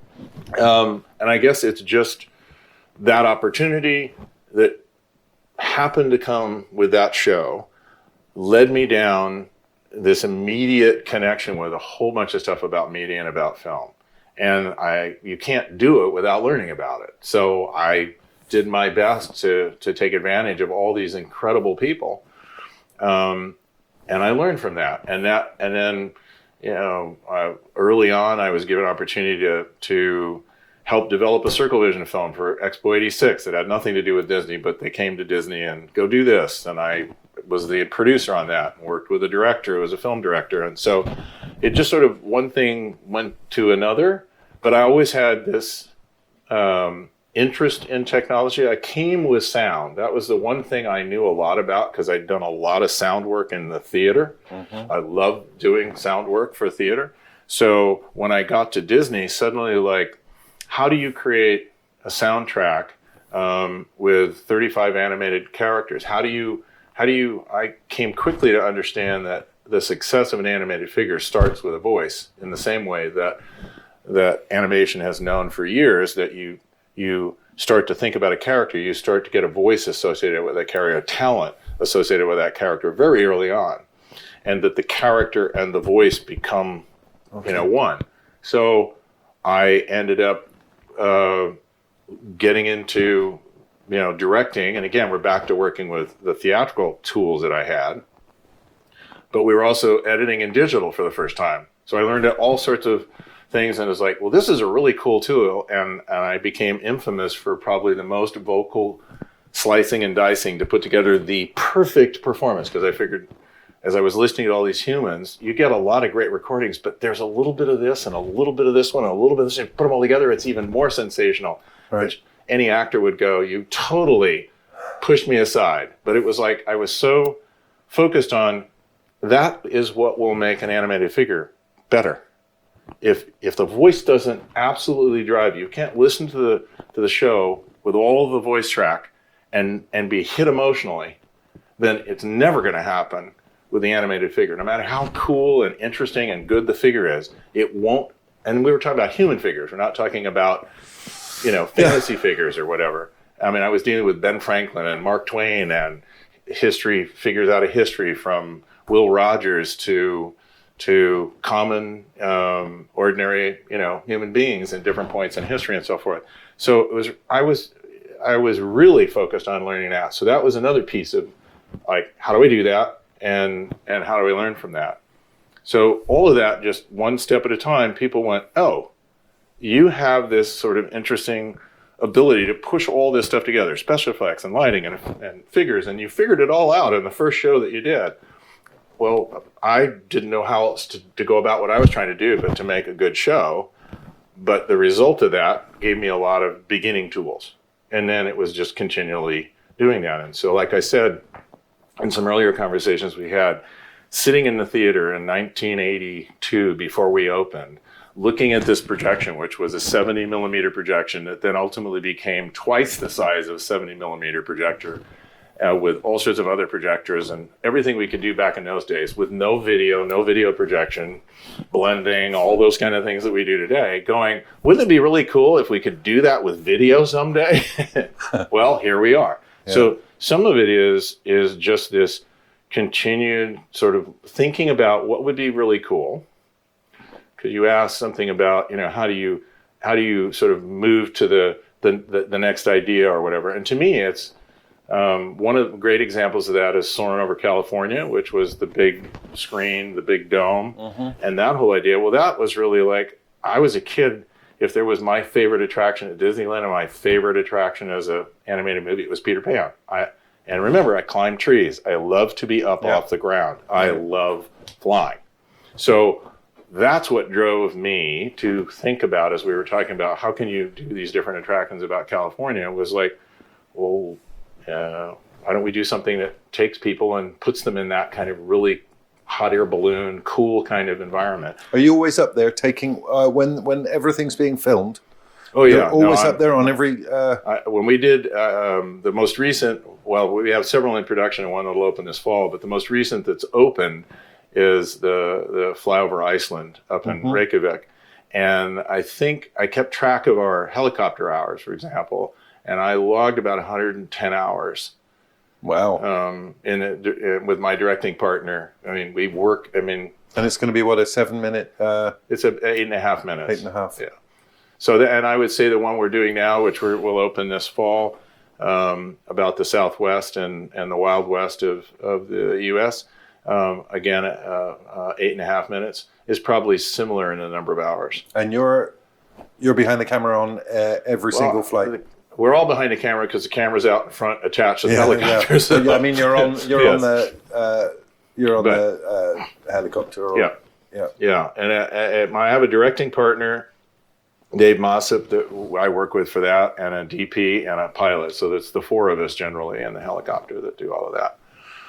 Um, and I guess it's just that opportunity that happened to come with that show led me down this immediate connection with a whole bunch of stuff about media and about film. And I, you can't do it without learning about it. So I did my best to to take advantage of all these incredible people, um, and I learned from that. And that, and then, you know, uh, early on, I was given an opportunity to to help develop a Circle Vision film for Expo eighty-six that had nothing to do with Disney, but they came to Disney and go do this, and I was the producer on that and worked with a director who was a film director, and so it just sort of one thing went to another. But I always had this. Um, interest in technology. I came with sound. That was the one thing I knew a lot about because I'd done a lot of sound work in the theater. Mm-hmm. I loved doing sound work for theater. So when I got to Disney, suddenly like, how do you create a soundtrack um, with thirty-five animated characters? How do you, how do you, I came quickly to understand that the success of an animated figure starts with a voice in the same way that that animation has known for years that you you start to think about a character, you start to get a voice associated with that character, a talent associated with that character very early on, and that the character and the voice become, okay. you know, one. So I ended up uh, getting into, you know, directing, and again, we're back to working with the theatrical tools that I had, but we were also editing in digital for the first time. So I learned all sorts of things, and it was like, well, this is a really cool tool, and, and I became infamous for probably the most vocal slicing and dicing to put together the perfect performance, because I figured as I was listening to all these humans, you get a lot of great recordings, but there's a little bit of this and a little bit of this one and a little bit of this, and put them all together, it's even more sensational. Right. Which any actor would go, you totally pushed me aside. But it was like I was so focused on that is what will make an animated figure better. If if the voice doesn't absolutely drive you, you can't listen to the to the show with all of the voice track and and be hit emotionally, then it's never going to happen with the animated figure. No matter how cool and interesting and good the figure is, it won't. And we were talking about human figures. We're not talking about, you know, fantasy yeah. figures or whatever. I mean, I was dealing with Ben Franklin and Mark Twain and history figures out of history, from Will Rogers to to common, um, ordinary, you know, human beings in different points in history and so forth. So it was, I was, I was really focused on learning that. So that was another piece of like, how do we do that? And, and how do we learn from that? So all of that, just one step at a time, people went, oh, you have this sort of interesting ability to push all this stuff together, special effects and lighting and, and figures, and you figured it all out in the first show that you did. Well, I didn't know how else to, to go about what I was trying to do, but to make a good show. But the result of that gave me a lot of beginning tools. And then it was just continually doing that. And so, like I said, in some earlier conversations we had, sitting in the theater in nineteen eighty-two before we opened, looking at this projection, which was a seventy millimeter projection that then ultimately became twice the size of a seventy millimeter projector, Uh, with all sorts of other projectors and everything we could do back in those days with no video, no video projection, blending, all those kind of things that we do today, going, wouldn't it be really cool if we could do that with video someday? Well, here we are. Yeah. So some of it is is just this continued sort of thinking about what would be really cool. Because you asked something about, you know, how do you how do you sort of move to the the, the, the next idea or whatever. And to me, it's um, one of the great examples of that is Soaring Over California, which was the big screen, the big dome, mm-hmm. and that whole idea. Well, that was really like, I was a kid. If there was my favorite attraction at Disneyland and my favorite attraction as an animated movie, it was Peter Pan. I And remember, I climbed trees. I love to be up yeah. off the ground. I yeah. love flying. So that's what drove me to think about, as we were talking about, how can you do these different attractions about California, was like, well, uh, why don't we do something that takes people and puts them in that kind of really hot air balloon, cool kind of environment. Are you always up there taking, uh, when when everything's being filmed? Oh yeah. You're always no, up there on every... Uh... I, when we did uh, um, the most recent, well, we have several in production and one that'll open this fall, but the most recent that's open is the, the Flyover Iceland up in mm-hmm. Reykjavik. And I think I kept track of our helicopter hours, for example, and I logged about one hundred ten hours. Wow. Um, in it, with my directing partner. I mean, we work, I mean... And it's going to be, what, a seven minute... Uh... It's a eight and a half minutes. Eight and a half. Yeah. So, the, and I would say the one we're doing now, which we're, will open this fall, um, about the Southwest and, and the Wild West of, of the U S, um, again, uh, uh, eight and a half minutes, is probably similar in the number of hours. And you're you're behind the camera on uh, every well, single flight? We're all behind the camera because the camera's out in front attached to the yeah, helicopter. Yeah. So, yeah, I mean, you're on you're yes. on the uh, you're on but, the uh, helicopter. Or, yeah, yeah, yeah. And uh, I have a directing partner, Dave Mossop, that I work with for that, and a D P and a pilot. So that's the four of us generally in the helicopter that do all of that.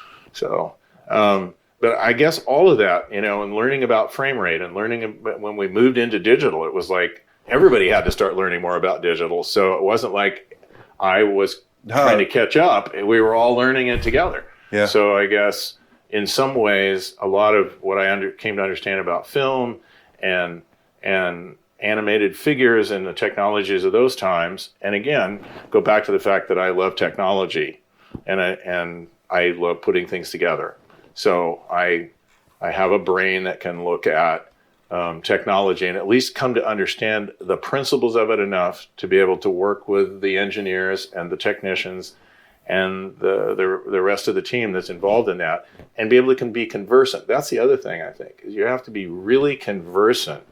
So, um, but I guess all of that, you know, and learning about frame rate and learning when we moved into digital, it was like everybody had to start learning more about digital. So it wasn't like I was no. trying to catch up. We were all learning it together. Yeah. So I guess in some ways, a lot of what I under, came to understand about film and and animated figures and the technologies of those times, and again, go back to the fact that I love technology, and I and I love putting things together. So I I have a brain that can look at um, technology and at least come to understand the principles of it enough to be able to work with the engineers and the technicians and the the, the rest of the team that's involved in that, and be able to can be conversant. That's the other thing, I think, is you have to be really conversant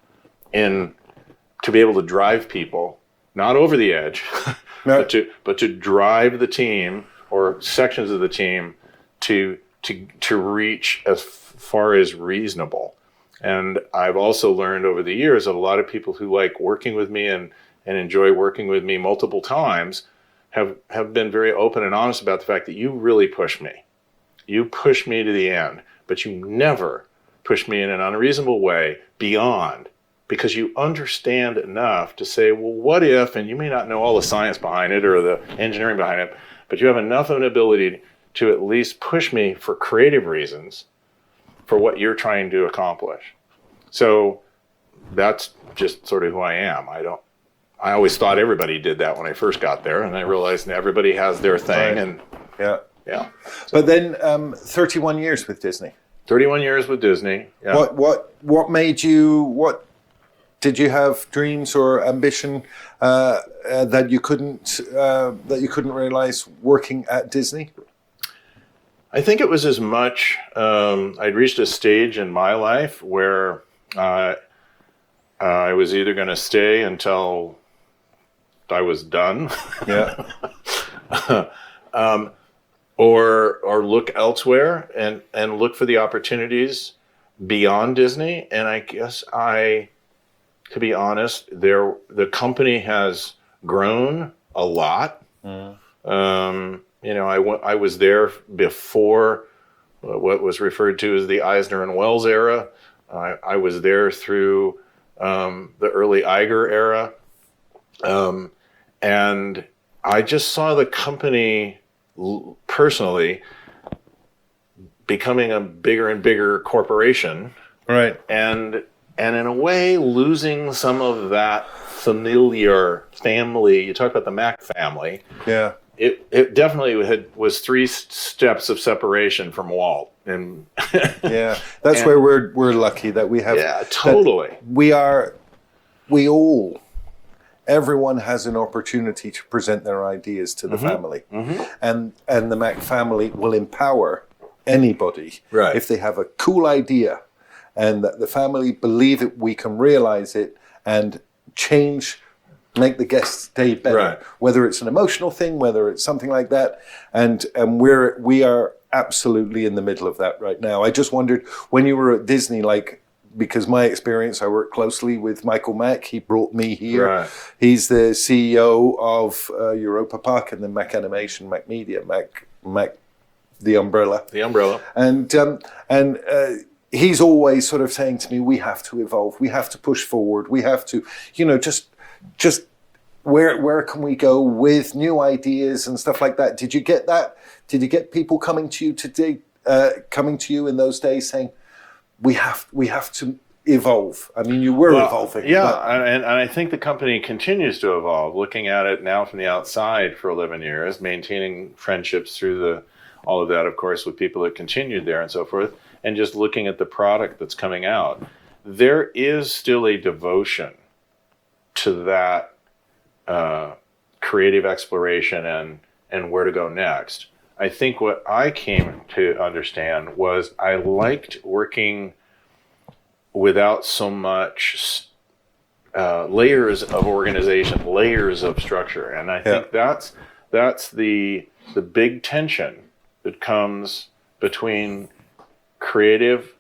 in to be able to drive people, not over the edge, no. but to but to drive the team or sections of the team to to to reach as far as reasonable. And I've also learned over the years that a lot of people who like working with me and, and enjoy working with me multiple times have, have been very open and honest about the fact that you really push me. You push me to the end, but you never push me in an unreasonable way beyond, because you understand enough to say, well, what if, and you may not know all the science behind it or the engineering behind it, but you have enough of an ability to at least push me for creative reasons for what you're trying to accomplish. So that's just sort of who I am. I don't, I always thought everybody did that when I first got there, and I realized everybody has their thing. Right. And yeah. Yeah. So, but then um, thirty-one years with Disney. thirty-one years with Disney. Yeah. What, what, what made you, what, did you have dreams or ambition uh, uh, that you couldn't, uh, that you couldn't realize working at Disney? I think it was as much, um, I'd reached a stage in my life where uh, uh, I was either going to stay until I was done, yeah, um, or or look elsewhere and, and look for the opportunities beyond Disney. And I guess I, to be honest, there the company has grown a lot. Mm. Um, You know, I, went, I was there before what was referred to as the Eisner and Wells era. I, I was there through um, the early Iger era. Um, and I just saw the company l- personally becoming a bigger and bigger corporation. Right. And, and in a way, losing some of that familiar family. You talk about the Mac family. Yeah. it it definitely had was three s- steps of separation from Walt, and Yeah, that's And- where we're we're lucky that we have. yeah, that totally. We are, we all, everyone has an opportunity to present their ideas to the Mm-hmm. family, and and the Mac family will empower anybody Right. if they have a cool idea, and that the family believe that we can realize it and change. Make the guest's day better, Right. whether it's an emotional thing, whether it's something like that, and and we're we are absolutely in the middle of that right now. I just wondered when you were at Disney, like because my experience, I work closely with Michael Mack. He brought me here. Right. He's the C E O of uh, Europa Park and then Mac Animation, Mac Media, Mac Mac, the umbrella. The umbrella. And um, and uh, he's always sort of saying to me, we have to evolve, we have to push forward, we have to, you know, just just where where can we go with new ideas and stuff like that. Did you get that? Did you get people coming to you today, uh, coming to you in those days saying, we have we have to evolve? I mean, you were Well, evolving. Yeah, but- and, and I think the company continues to evolve. Looking at it now from the outside for eleven years, maintaining friendships through the all of that, of course, with people that continued there and so forth, and just looking at the product that's coming out, there is still a devotion to that uh, creative exploration and and where to go next. I think what I came to understand was I liked working without so much uh, layers of organization, layers of structure, and I think Yeah. that's that's the the big tension that comes between creative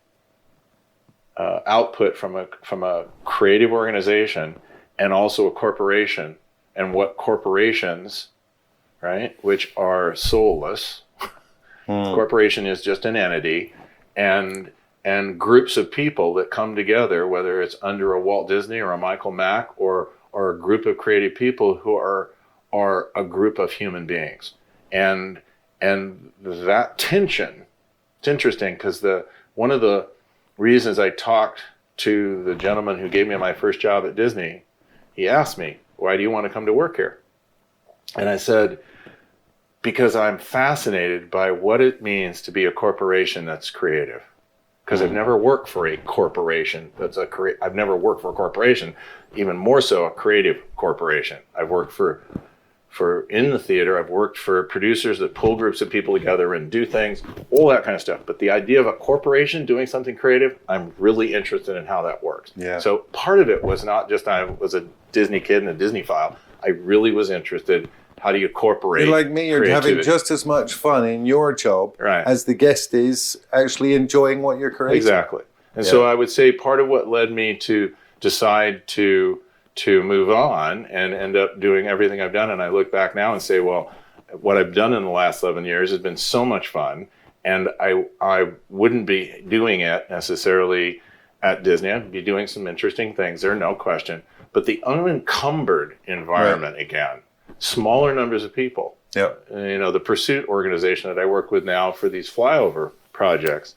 uh, output from a from a creative organization and also a corporation, and what corporations, right, which are soulless. Corporation is just an entity, and and groups of people that come together, whether it's under a Walt Disney or a Michael Mack or or a group of creative people who are are a group of human beings, and and that tension. It's interesting because the one of the reasons I talked to the gentleman who gave me my first job at Disney, he asked me, "Why do you want to come to work here?" And I said, because I'm fascinated by what it means to be a corporation that's creative. Because I've never worked for a corporation that's a crea- I've never worked for a corporation, even more so a creative corporation. I've worked for for in the theater, I've worked for producers that pull groups of people together and do things, all that kind of stuff. But the idea of a corporation doing something creative, I'm really interested in how that works. Yeah. So part of it was not just I was a Disney kid and a Disney file. I really was interested. How do you incorporate? You're like me, you're having creativity? just as much fun in your job Right. as the guest is actually enjoying what you're creating. Exactly. And Yeah. so I would say part of what led me to decide to to move on and end up doing everything I've done, and I look back now and say, well, what I've done in the last eleven years has been so much fun, and I I wouldn't be doing it necessarily at Disney. I'd be doing some interesting things there, no question. But the unencumbered environment again, smaller numbers of people. Yeah. You know, the Pursuit organization that I work with now for these flyover projects,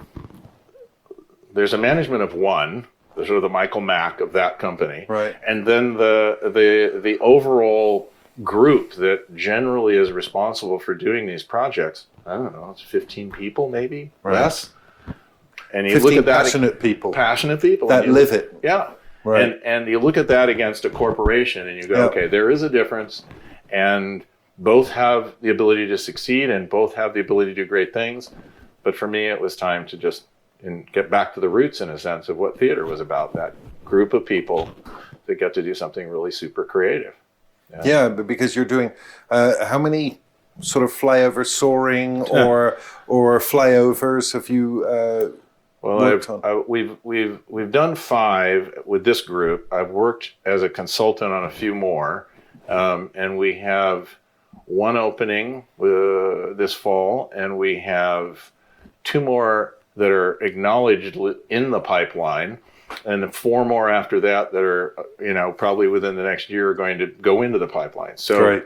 there's a management of one, the sort of the Michael Mack of that company. Right. And then the the the overall group that generally is responsible for doing these projects, I don't know, it's fifteen people maybe, Right. less. And you fifteen look at that passionate people passionate people that and you- live it. yeah. Right. And and you look at that against a corporation and you go, Yeah. okay, there is a difference, and both have the ability to succeed and both have the ability to do great things. But for me, it was time to just and get back to the roots in a sense of what theater was about, that group of people that get to do something really super creative. Yeah, but because you're doing uh, how many sort of flyover soaring or or flyovers have you? Uh, Well, worked I've, on? I, we've we've we've done five with this group. I've worked as a consultant on a few more, um, and we have one opening uh, this fall, and we have two more that are acknowledged li- in the pipeline, and then four more after that that are, uh, you know, probably within the next year are going to go into the pipeline. So Great.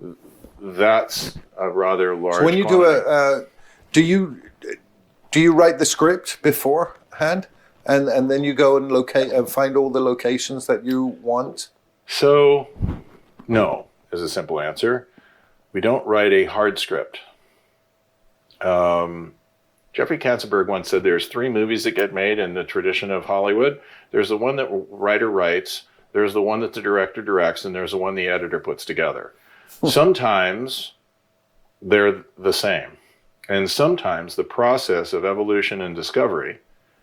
that's a rather large. So when you do a, uh, do you do you write the script beforehand, and and then you go and locate and find all the locations that you want? So, no, is a simple answer. We don't write a hard script. Um, Jeffrey Katzenberg once said there's three movies that get made in the tradition of Hollywood. There's the one that the writer writes, there's the one that the director directs, and there's the one the editor puts together. Sometimes they're the same. And sometimes the process of evolution and discovery,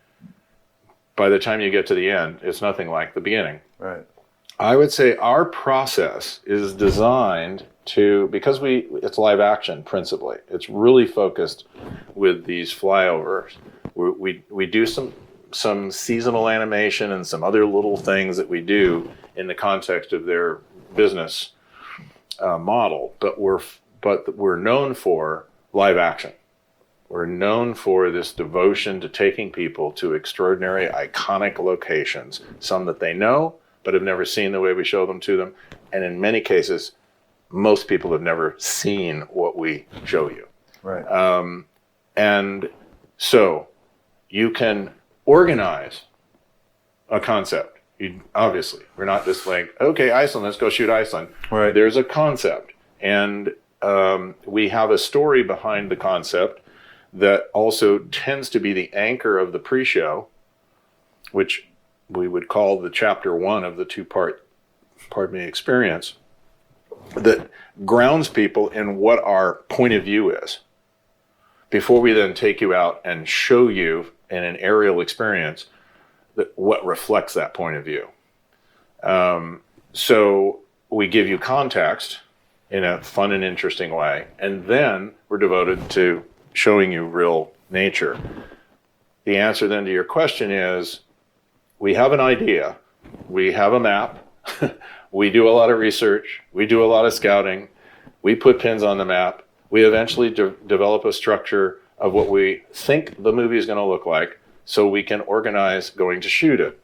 by the time you get to the end, it's nothing like the beginning. Right. I would say our process is designed to, because we it's live action principally. It's really focused with these flyovers. We we, we do some some seasonal animation and some other little things that we do in the context of their business uh, model, but we're but we're known for live action. We're known for this devotion to taking people to extraordinary, iconic locations, some that they know, but have never seen the way we show them to them. And in many cases, most people have never seen what we show you. Right. Um, and so you can organize a concept. You, obviously, we're not just like, okay, Iceland, let's go shoot Iceland. Right. There's a concept. And um, we have a story behind the concept that also tends to be the anchor of the pre-show, which we would call the chapter one of the two-part, pardon me, experience, that grounds people in what our point of view is before we then take you out and show you in an aerial experience that what reflects that point of view. Um, so we give you context in a fun and interesting way, and then we're devoted to showing you real nature. The answer then to your question is, we have an idea, we have a map, we do a lot of research, we do a lot of scouting, we put pins on the map, we eventually de- develop a structure of what we think the movie is going to look like so we can organize going to shoot it.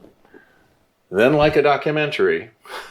Then, like a documentary,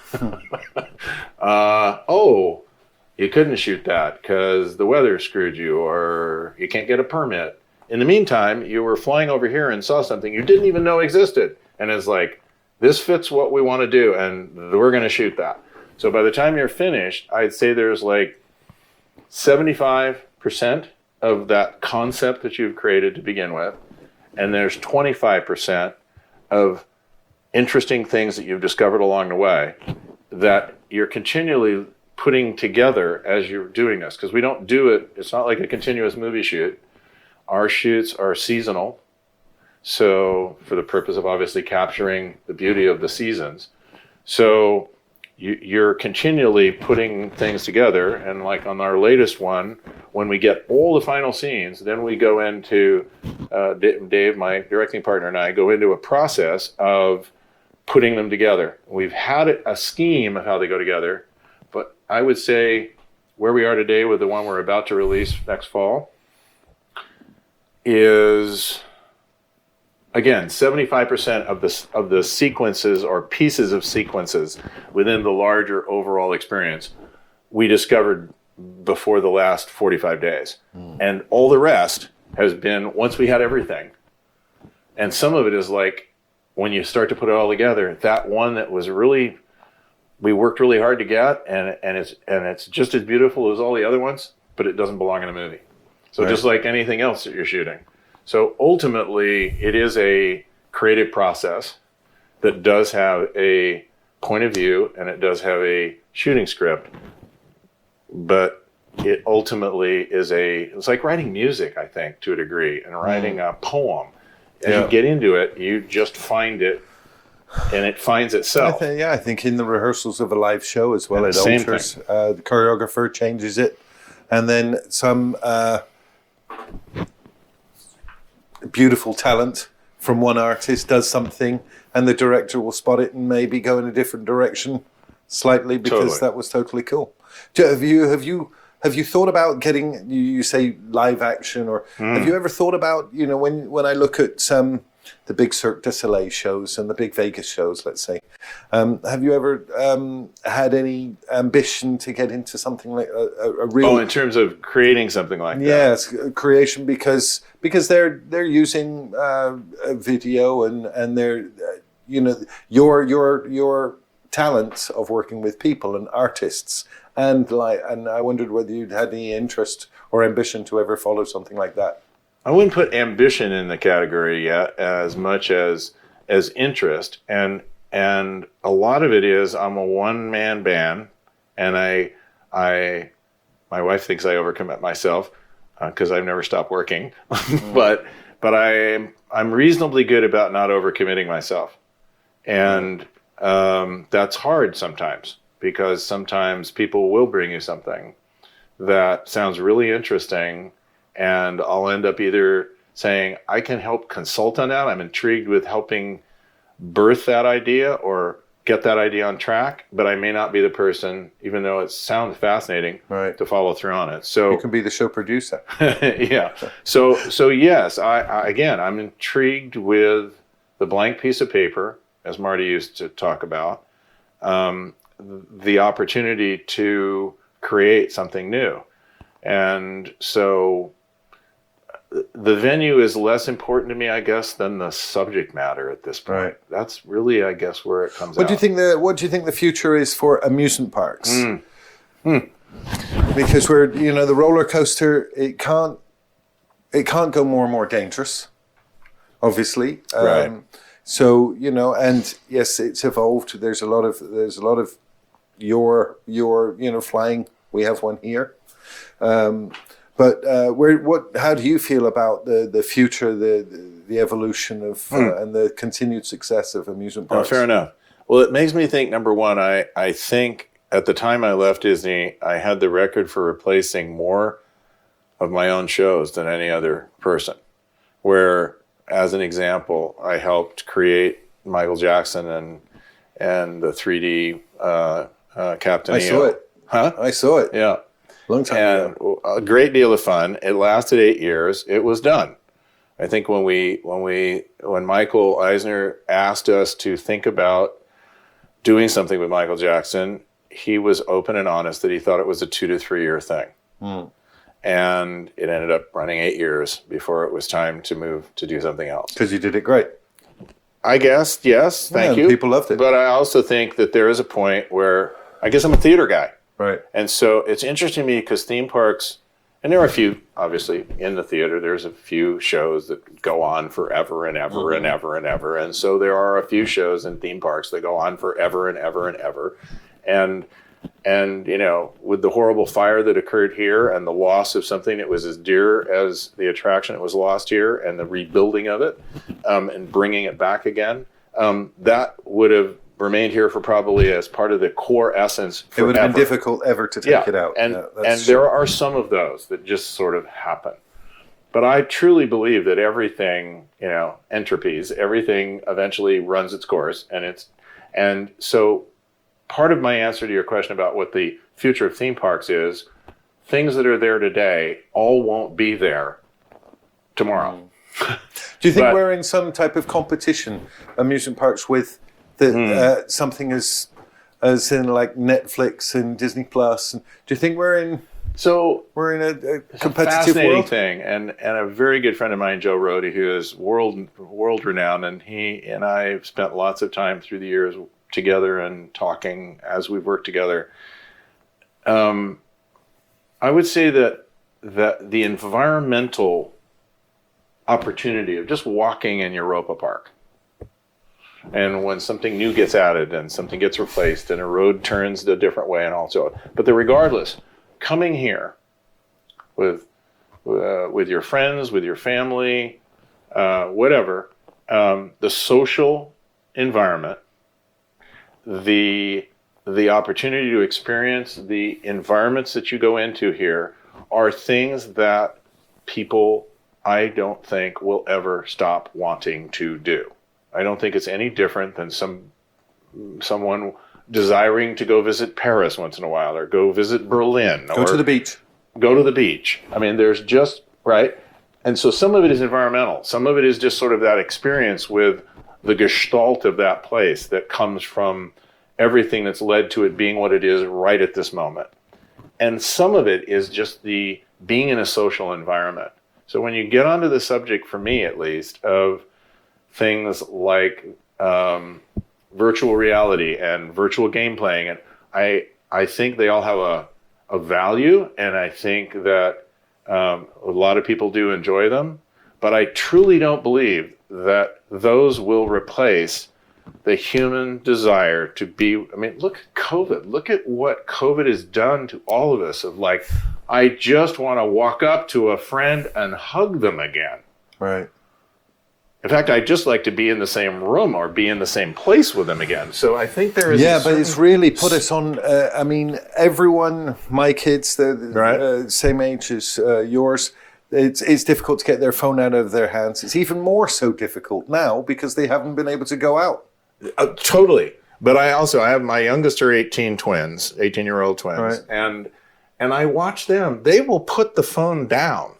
uh, oh, you couldn't shoot that because the weather screwed you, or you can't get a permit. In the meantime, you were flying over here and saw something you didn't even know existed. And it's like, this fits what we want to do, and we're going to shoot that. So by the time you're finished, I'd say there's like seventy-five percent of that concept that you've created to begin with, and there's twenty-five percent of interesting things that you've discovered along the way that you're continually putting together as you're doing this. Because we don't do it, it's not like a continuous movie shoot. Our shoots are seasonal. So for the purpose of obviously capturing the beauty of the seasons. So you, you're continually putting things together. And like on our latest one, when we get all the final scenes, then we go into, uh, Dave, my directing partner, and I go into a process of putting them together. We've had a scheme of how they go together, but I would say where we are today with the one we're about to release next fall is, again, seventy-five percent of the, of the sequences or pieces of sequences within the larger overall experience we discovered before the last forty-five days. Mm. And all the rest has been once we had everything. And some of it is like, when you start to put it all together, that one that was really, we worked really hard to get, and and it's and it's just as beautiful as all the other ones, but it doesn't belong in a movie. So right. Just like anything else that you're shooting. So ultimately, it is a creative process that does have a point of view, and it does have a shooting script, but it ultimately is a, it's like writing music, I think, to a degree, and writing mm. a poem. As yeah. you get into it, you just find it, and it finds itself. I think, yeah, I think in the rehearsals of a live show as well, it alters. Uh, the choreographer changes it, and then some uh, beautiful talent from one artist does something, and the director will spot it and maybe go in a different direction slightly because totally. That was totally cool. Have you have you? Have you thought about getting, you, you say live action, or mm. have you ever thought about, you know, when, when I look at um, the big Cirque du Soleil shows and the big Vegas shows, let's say, um, have you ever um, had any ambition to get into something like a, a, a real... Oh, in terms of creating something like that? Yes, creation, because because they're they're using uh, a video and, and they're, uh, you know, your your your talent of working with people and artists and like, and I wondered whether you'd had any interest or ambition to ever follow something like that. I wouldn't put ambition in the category yet as much as as interest, and and a lot of it is I'm a one man band, and I I my wife thinks I overcommit myself because uh, I've never stopped working, mm. but but I I'm reasonably good about not overcommitting myself, and um, that's hard sometimes because sometimes people will bring you something that sounds really interesting. And I'll end up either saying, I can help consult on that. I'm intrigued with helping birth that idea or get that idea on track, but I may not be the person, even though it sounds fascinating, right, to follow through on it. So you can be the show producer. yeah. So, so yes, I, I, again, I'm intrigued with the blank piece of paper, as Marty used to talk about, um, the opportunity to create something new. And so the venue is less important to me, I guess, than the subject matter at this point. Right. That's really, I guess, where it comes what out. Do you think the, what do you think the future is for amusement parks? Mm. Mm. Because we're, you know, the roller coaster, it can't, it can't go more and more dangerous, obviously. Um, right. So, you know, and yes, it's evolved. There's a lot of, there's a lot of your, your, you know, flying. We have one here. Um, But uh, where, what? How do you feel about the, the future, the, the the evolution of uh, mm. and the continued success of amusement parks? Oh, fair enough. Well, it makes me think. Number one, I I think at the time I left Disney, I had the record for replacing more of my own shows than any other person. Where, as an example, I helped create Michael Jackson and and the three D uh, uh, Captain I E O. saw it. Huh? I saw it. Yeah. Long time and ago. A great deal of fun. It lasted eight years. It was done. I think when we when we when Michael Eisner asked us to think about doing something with Michael Jackson, he was open and honest that he thought it was a two to three year thing. Mm. And it ended up running eight years before it was time to move to do something else. Because you did it great. I guess, yes. Thank yeah, you. People loved it. But I also think that there is a point where I guess I'm a theater guy. Right. And so it's interesting to me because theme parks, and there are a few, obviously, in the theater, there's a few shows that go on forever and ever mm-hmm. and ever and ever. And so there are a few shows in theme parks that go on forever and ever and ever. And, and you know, with the horrible fire that occurred here and the loss of something that was as dear as the attraction that was lost here and the rebuilding of it um, and bringing it back again, um, that would have remained here for probably as part of the core essence forever. It would have been difficult ever to take yeah. it out. And, yeah, and there are some of those that just sort of happen. But I truly believe that everything, you know, entropies, everything eventually runs its course. And it's and so part of my answer to your question about what the future of theme parks is, things that are there today all won't be there tomorrow. Mm. Do you think but, we're in some type of competition, amusement parks, with the, mm. uh, something as as in like Netflix and Disney Plus? And do you think we're in so we're in a, a competitive a fascinating world? thing? And and a very good friend of mine, Joe Rohde, who is world world renowned, and he and I have spent lots of time through the years together and talking as we've worked together. Um, I would say that that the environmental opportunity of just walking in Europa Park, and when something new gets added and something gets replaced and a road turns a different way and also, but the regardless, coming here with uh, with your friends, with your family, uh, whatever, um, the social environment, the the opportunity to experience the environments that you go into here are things that people, I don't think, will ever stop wanting to do. I don't think it's any different than some someone desiring to go visit Paris once in a while or go visit Berlin. Go or to the beach. Go to the beach. I mean, there's just, right? And so some of it is environmental. Some of it is just sort of that experience with the gestalt of that place that comes from everything that's led to it being what it is right at this moment. And some of it is just the being in a social environment. So when you get onto the subject, for me at least, of things like um, virtual reality and virtual game playing, and I I think they all have a, a value, and I think that um, a lot of people do enjoy them. But I truly don't believe that those will replace the human desire to be. I mean, look at COVID. Look at what COVID has done to all of us. Of like, I just want to walk up to a friend and hug them again. Right. In fact, I'd just like to be in the same room or be in the same place with them again. So I think there is. Yeah, a but certain... it's really put us on. Uh, I mean, everyone, my kids, the Right. uh, same age as uh, yours. It's it's difficult to get their phone out of their hands. It's even more so difficult now because they haven't been able to go out. Uh, totally. But I also I have my youngest are eighteen twins, eighteen year old twins, Right. and and I watch them. They will put the phone down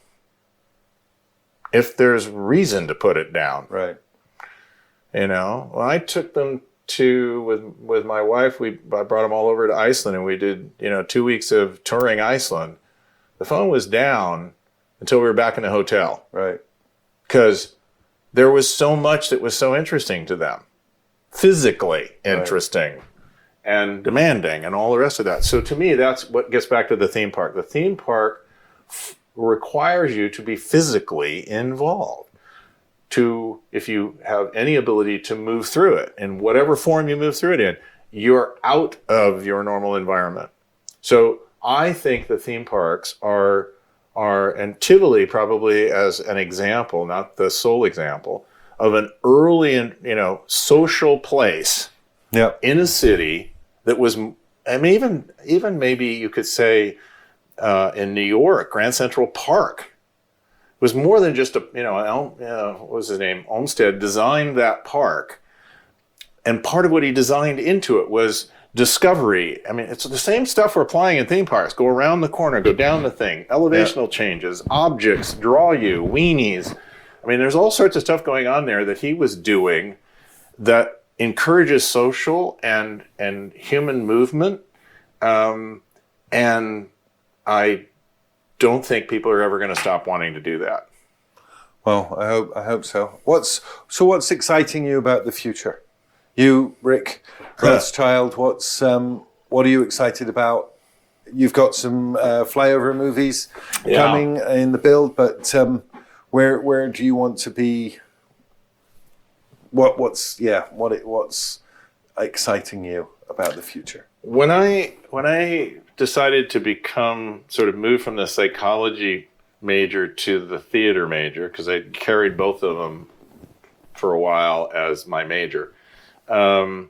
if there's reason to put it down. Right. You know, well, I took them to with with my wife. We I brought them all over to Iceland, and we did you know two weeks of touring Iceland. The phone was down until we were back in the hotel. Right. Because there was so much that was so interesting to them, physically interesting right. and demanding and all the rest of that. So to me, that's what gets back to the theme park. The theme park f- requires you to be physically involved. To, if you have any ability to move through it, in whatever form you move through it in, you're out of your normal environment. So I think the theme parks are are, and Tivoli probably as an example, not the sole example, of an early, you know, social place yeah. in a city that was, I mean, even, even maybe you could say uh, in New York, Grand Central Park was more than just a, you know, El, you know, what was his name? Olmsted designed that park. And part of what he designed into it was discovery. I mean, it's the same stuff we're applying in theme parks. Go around the corner, go down the thing, elevational yeah. changes, objects, draw you, weenies. I mean, there's all sorts of stuff going on there that he was doing that encourages social and and human movement. Um, and I don't think people are ever going to stop wanting to do that. Well, I hope I hope so. What's so what's exciting you about the future? You, Rick Rothschild, what's um, what are you excited about? You've got some uh, flyover movies yeah. coming in the build, but um, where where do you want to be? What what's yeah what it, what's exciting you about the future? When I when I decided to become sort of move from the psychology major to the theater major, because I carried both of them for a while as my major. Um,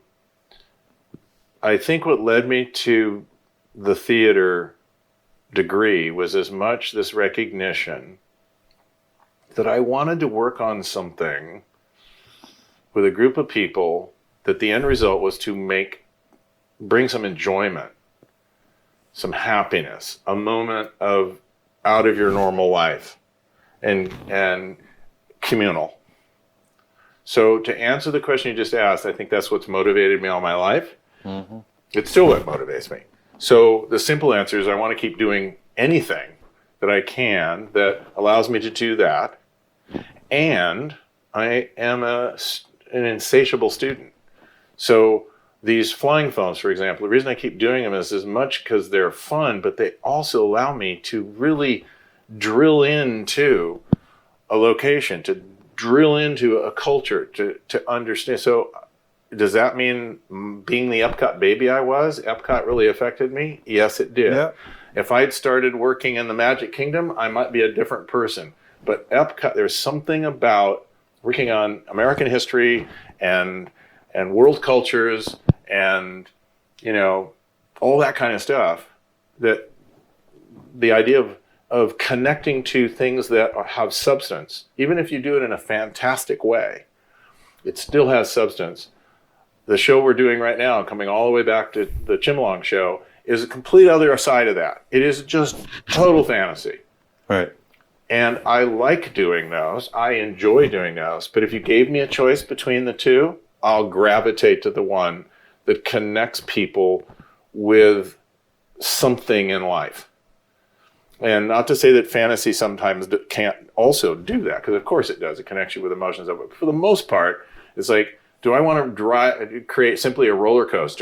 I think what led me to the theater degree was as much this recognition that I wanted to work on something with a group of people that the end result was to make, bring some enjoyment, some happiness, a moment of out of your normal life and, and communal. So to answer the question you just asked, I think that's what's motivated me all my life. Mm-hmm. It's still what motivates me. So the simple answer is I want to keep doing anything that I can that allows me to do that. And I am a, an insatiable student. So these flying phones, for example, the reason I keep doing them is as much because they're fun, but they also allow me to really drill into a location, to drill into a culture, to, to understand. So does that mean being the Epcot baby I was, Epcot really affected me? Yes, it did. Yeah. If I'd started working in the Magic Kingdom, I might be a different person. But Epcot, there's something about working on American history and and world cultures and, you know, all that kind of stuff, that the idea of of connecting to things that are, have substance, even if you do it in a fantastic way, it still has substance. The show we're doing right now, coming all the way back to the Chimlong show, is a complete other side of that. It is just total fantasy. Right. And I like doing those. I enjoy doing those. But if you gave me a choice between the two, I'll gravitate to the one that connects people with something in life. And not to say that fantasy sometimes can't also do that, because of course it does. It connects you with emotions. But for the most part, it's like, do I want to drive, create simply a roller coaster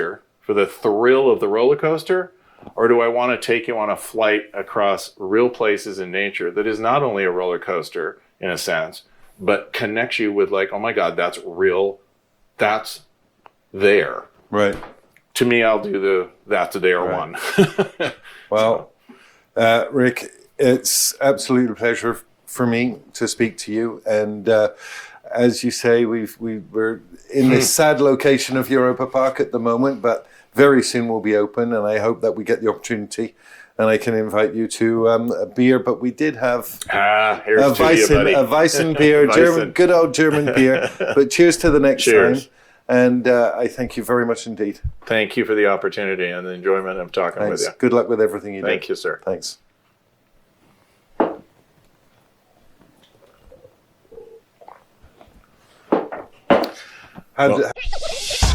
for the thrill of the roller coaster? Or do I want to take you on a flight across real places in nature that is not only a roller coaster in a sense, but connects you with like, oh my God, that's real. That's there. Right. To me, I'll do the that's there Right. one. Well, uh, Rick, it's absolutely a pleasure for me to speak to you. And uh, as you say, we've, we, we're in this sad location of Europa Park at the moment, but very soon we'll be open. And I hope that we get the opportunity and I can invite you to um, a beer. But we did have ah, here's a to you, Weissen, buddy. a Weissen beer, German, Weissen. good old German beer. But cheers to the next Cheers. time. And uh, I thank you very much indeed. Thank you for the opportunity and the enjoyment of talking Thanks. with you. Good luck with everything you do. Thank you, sir. Thanks. How Well- d-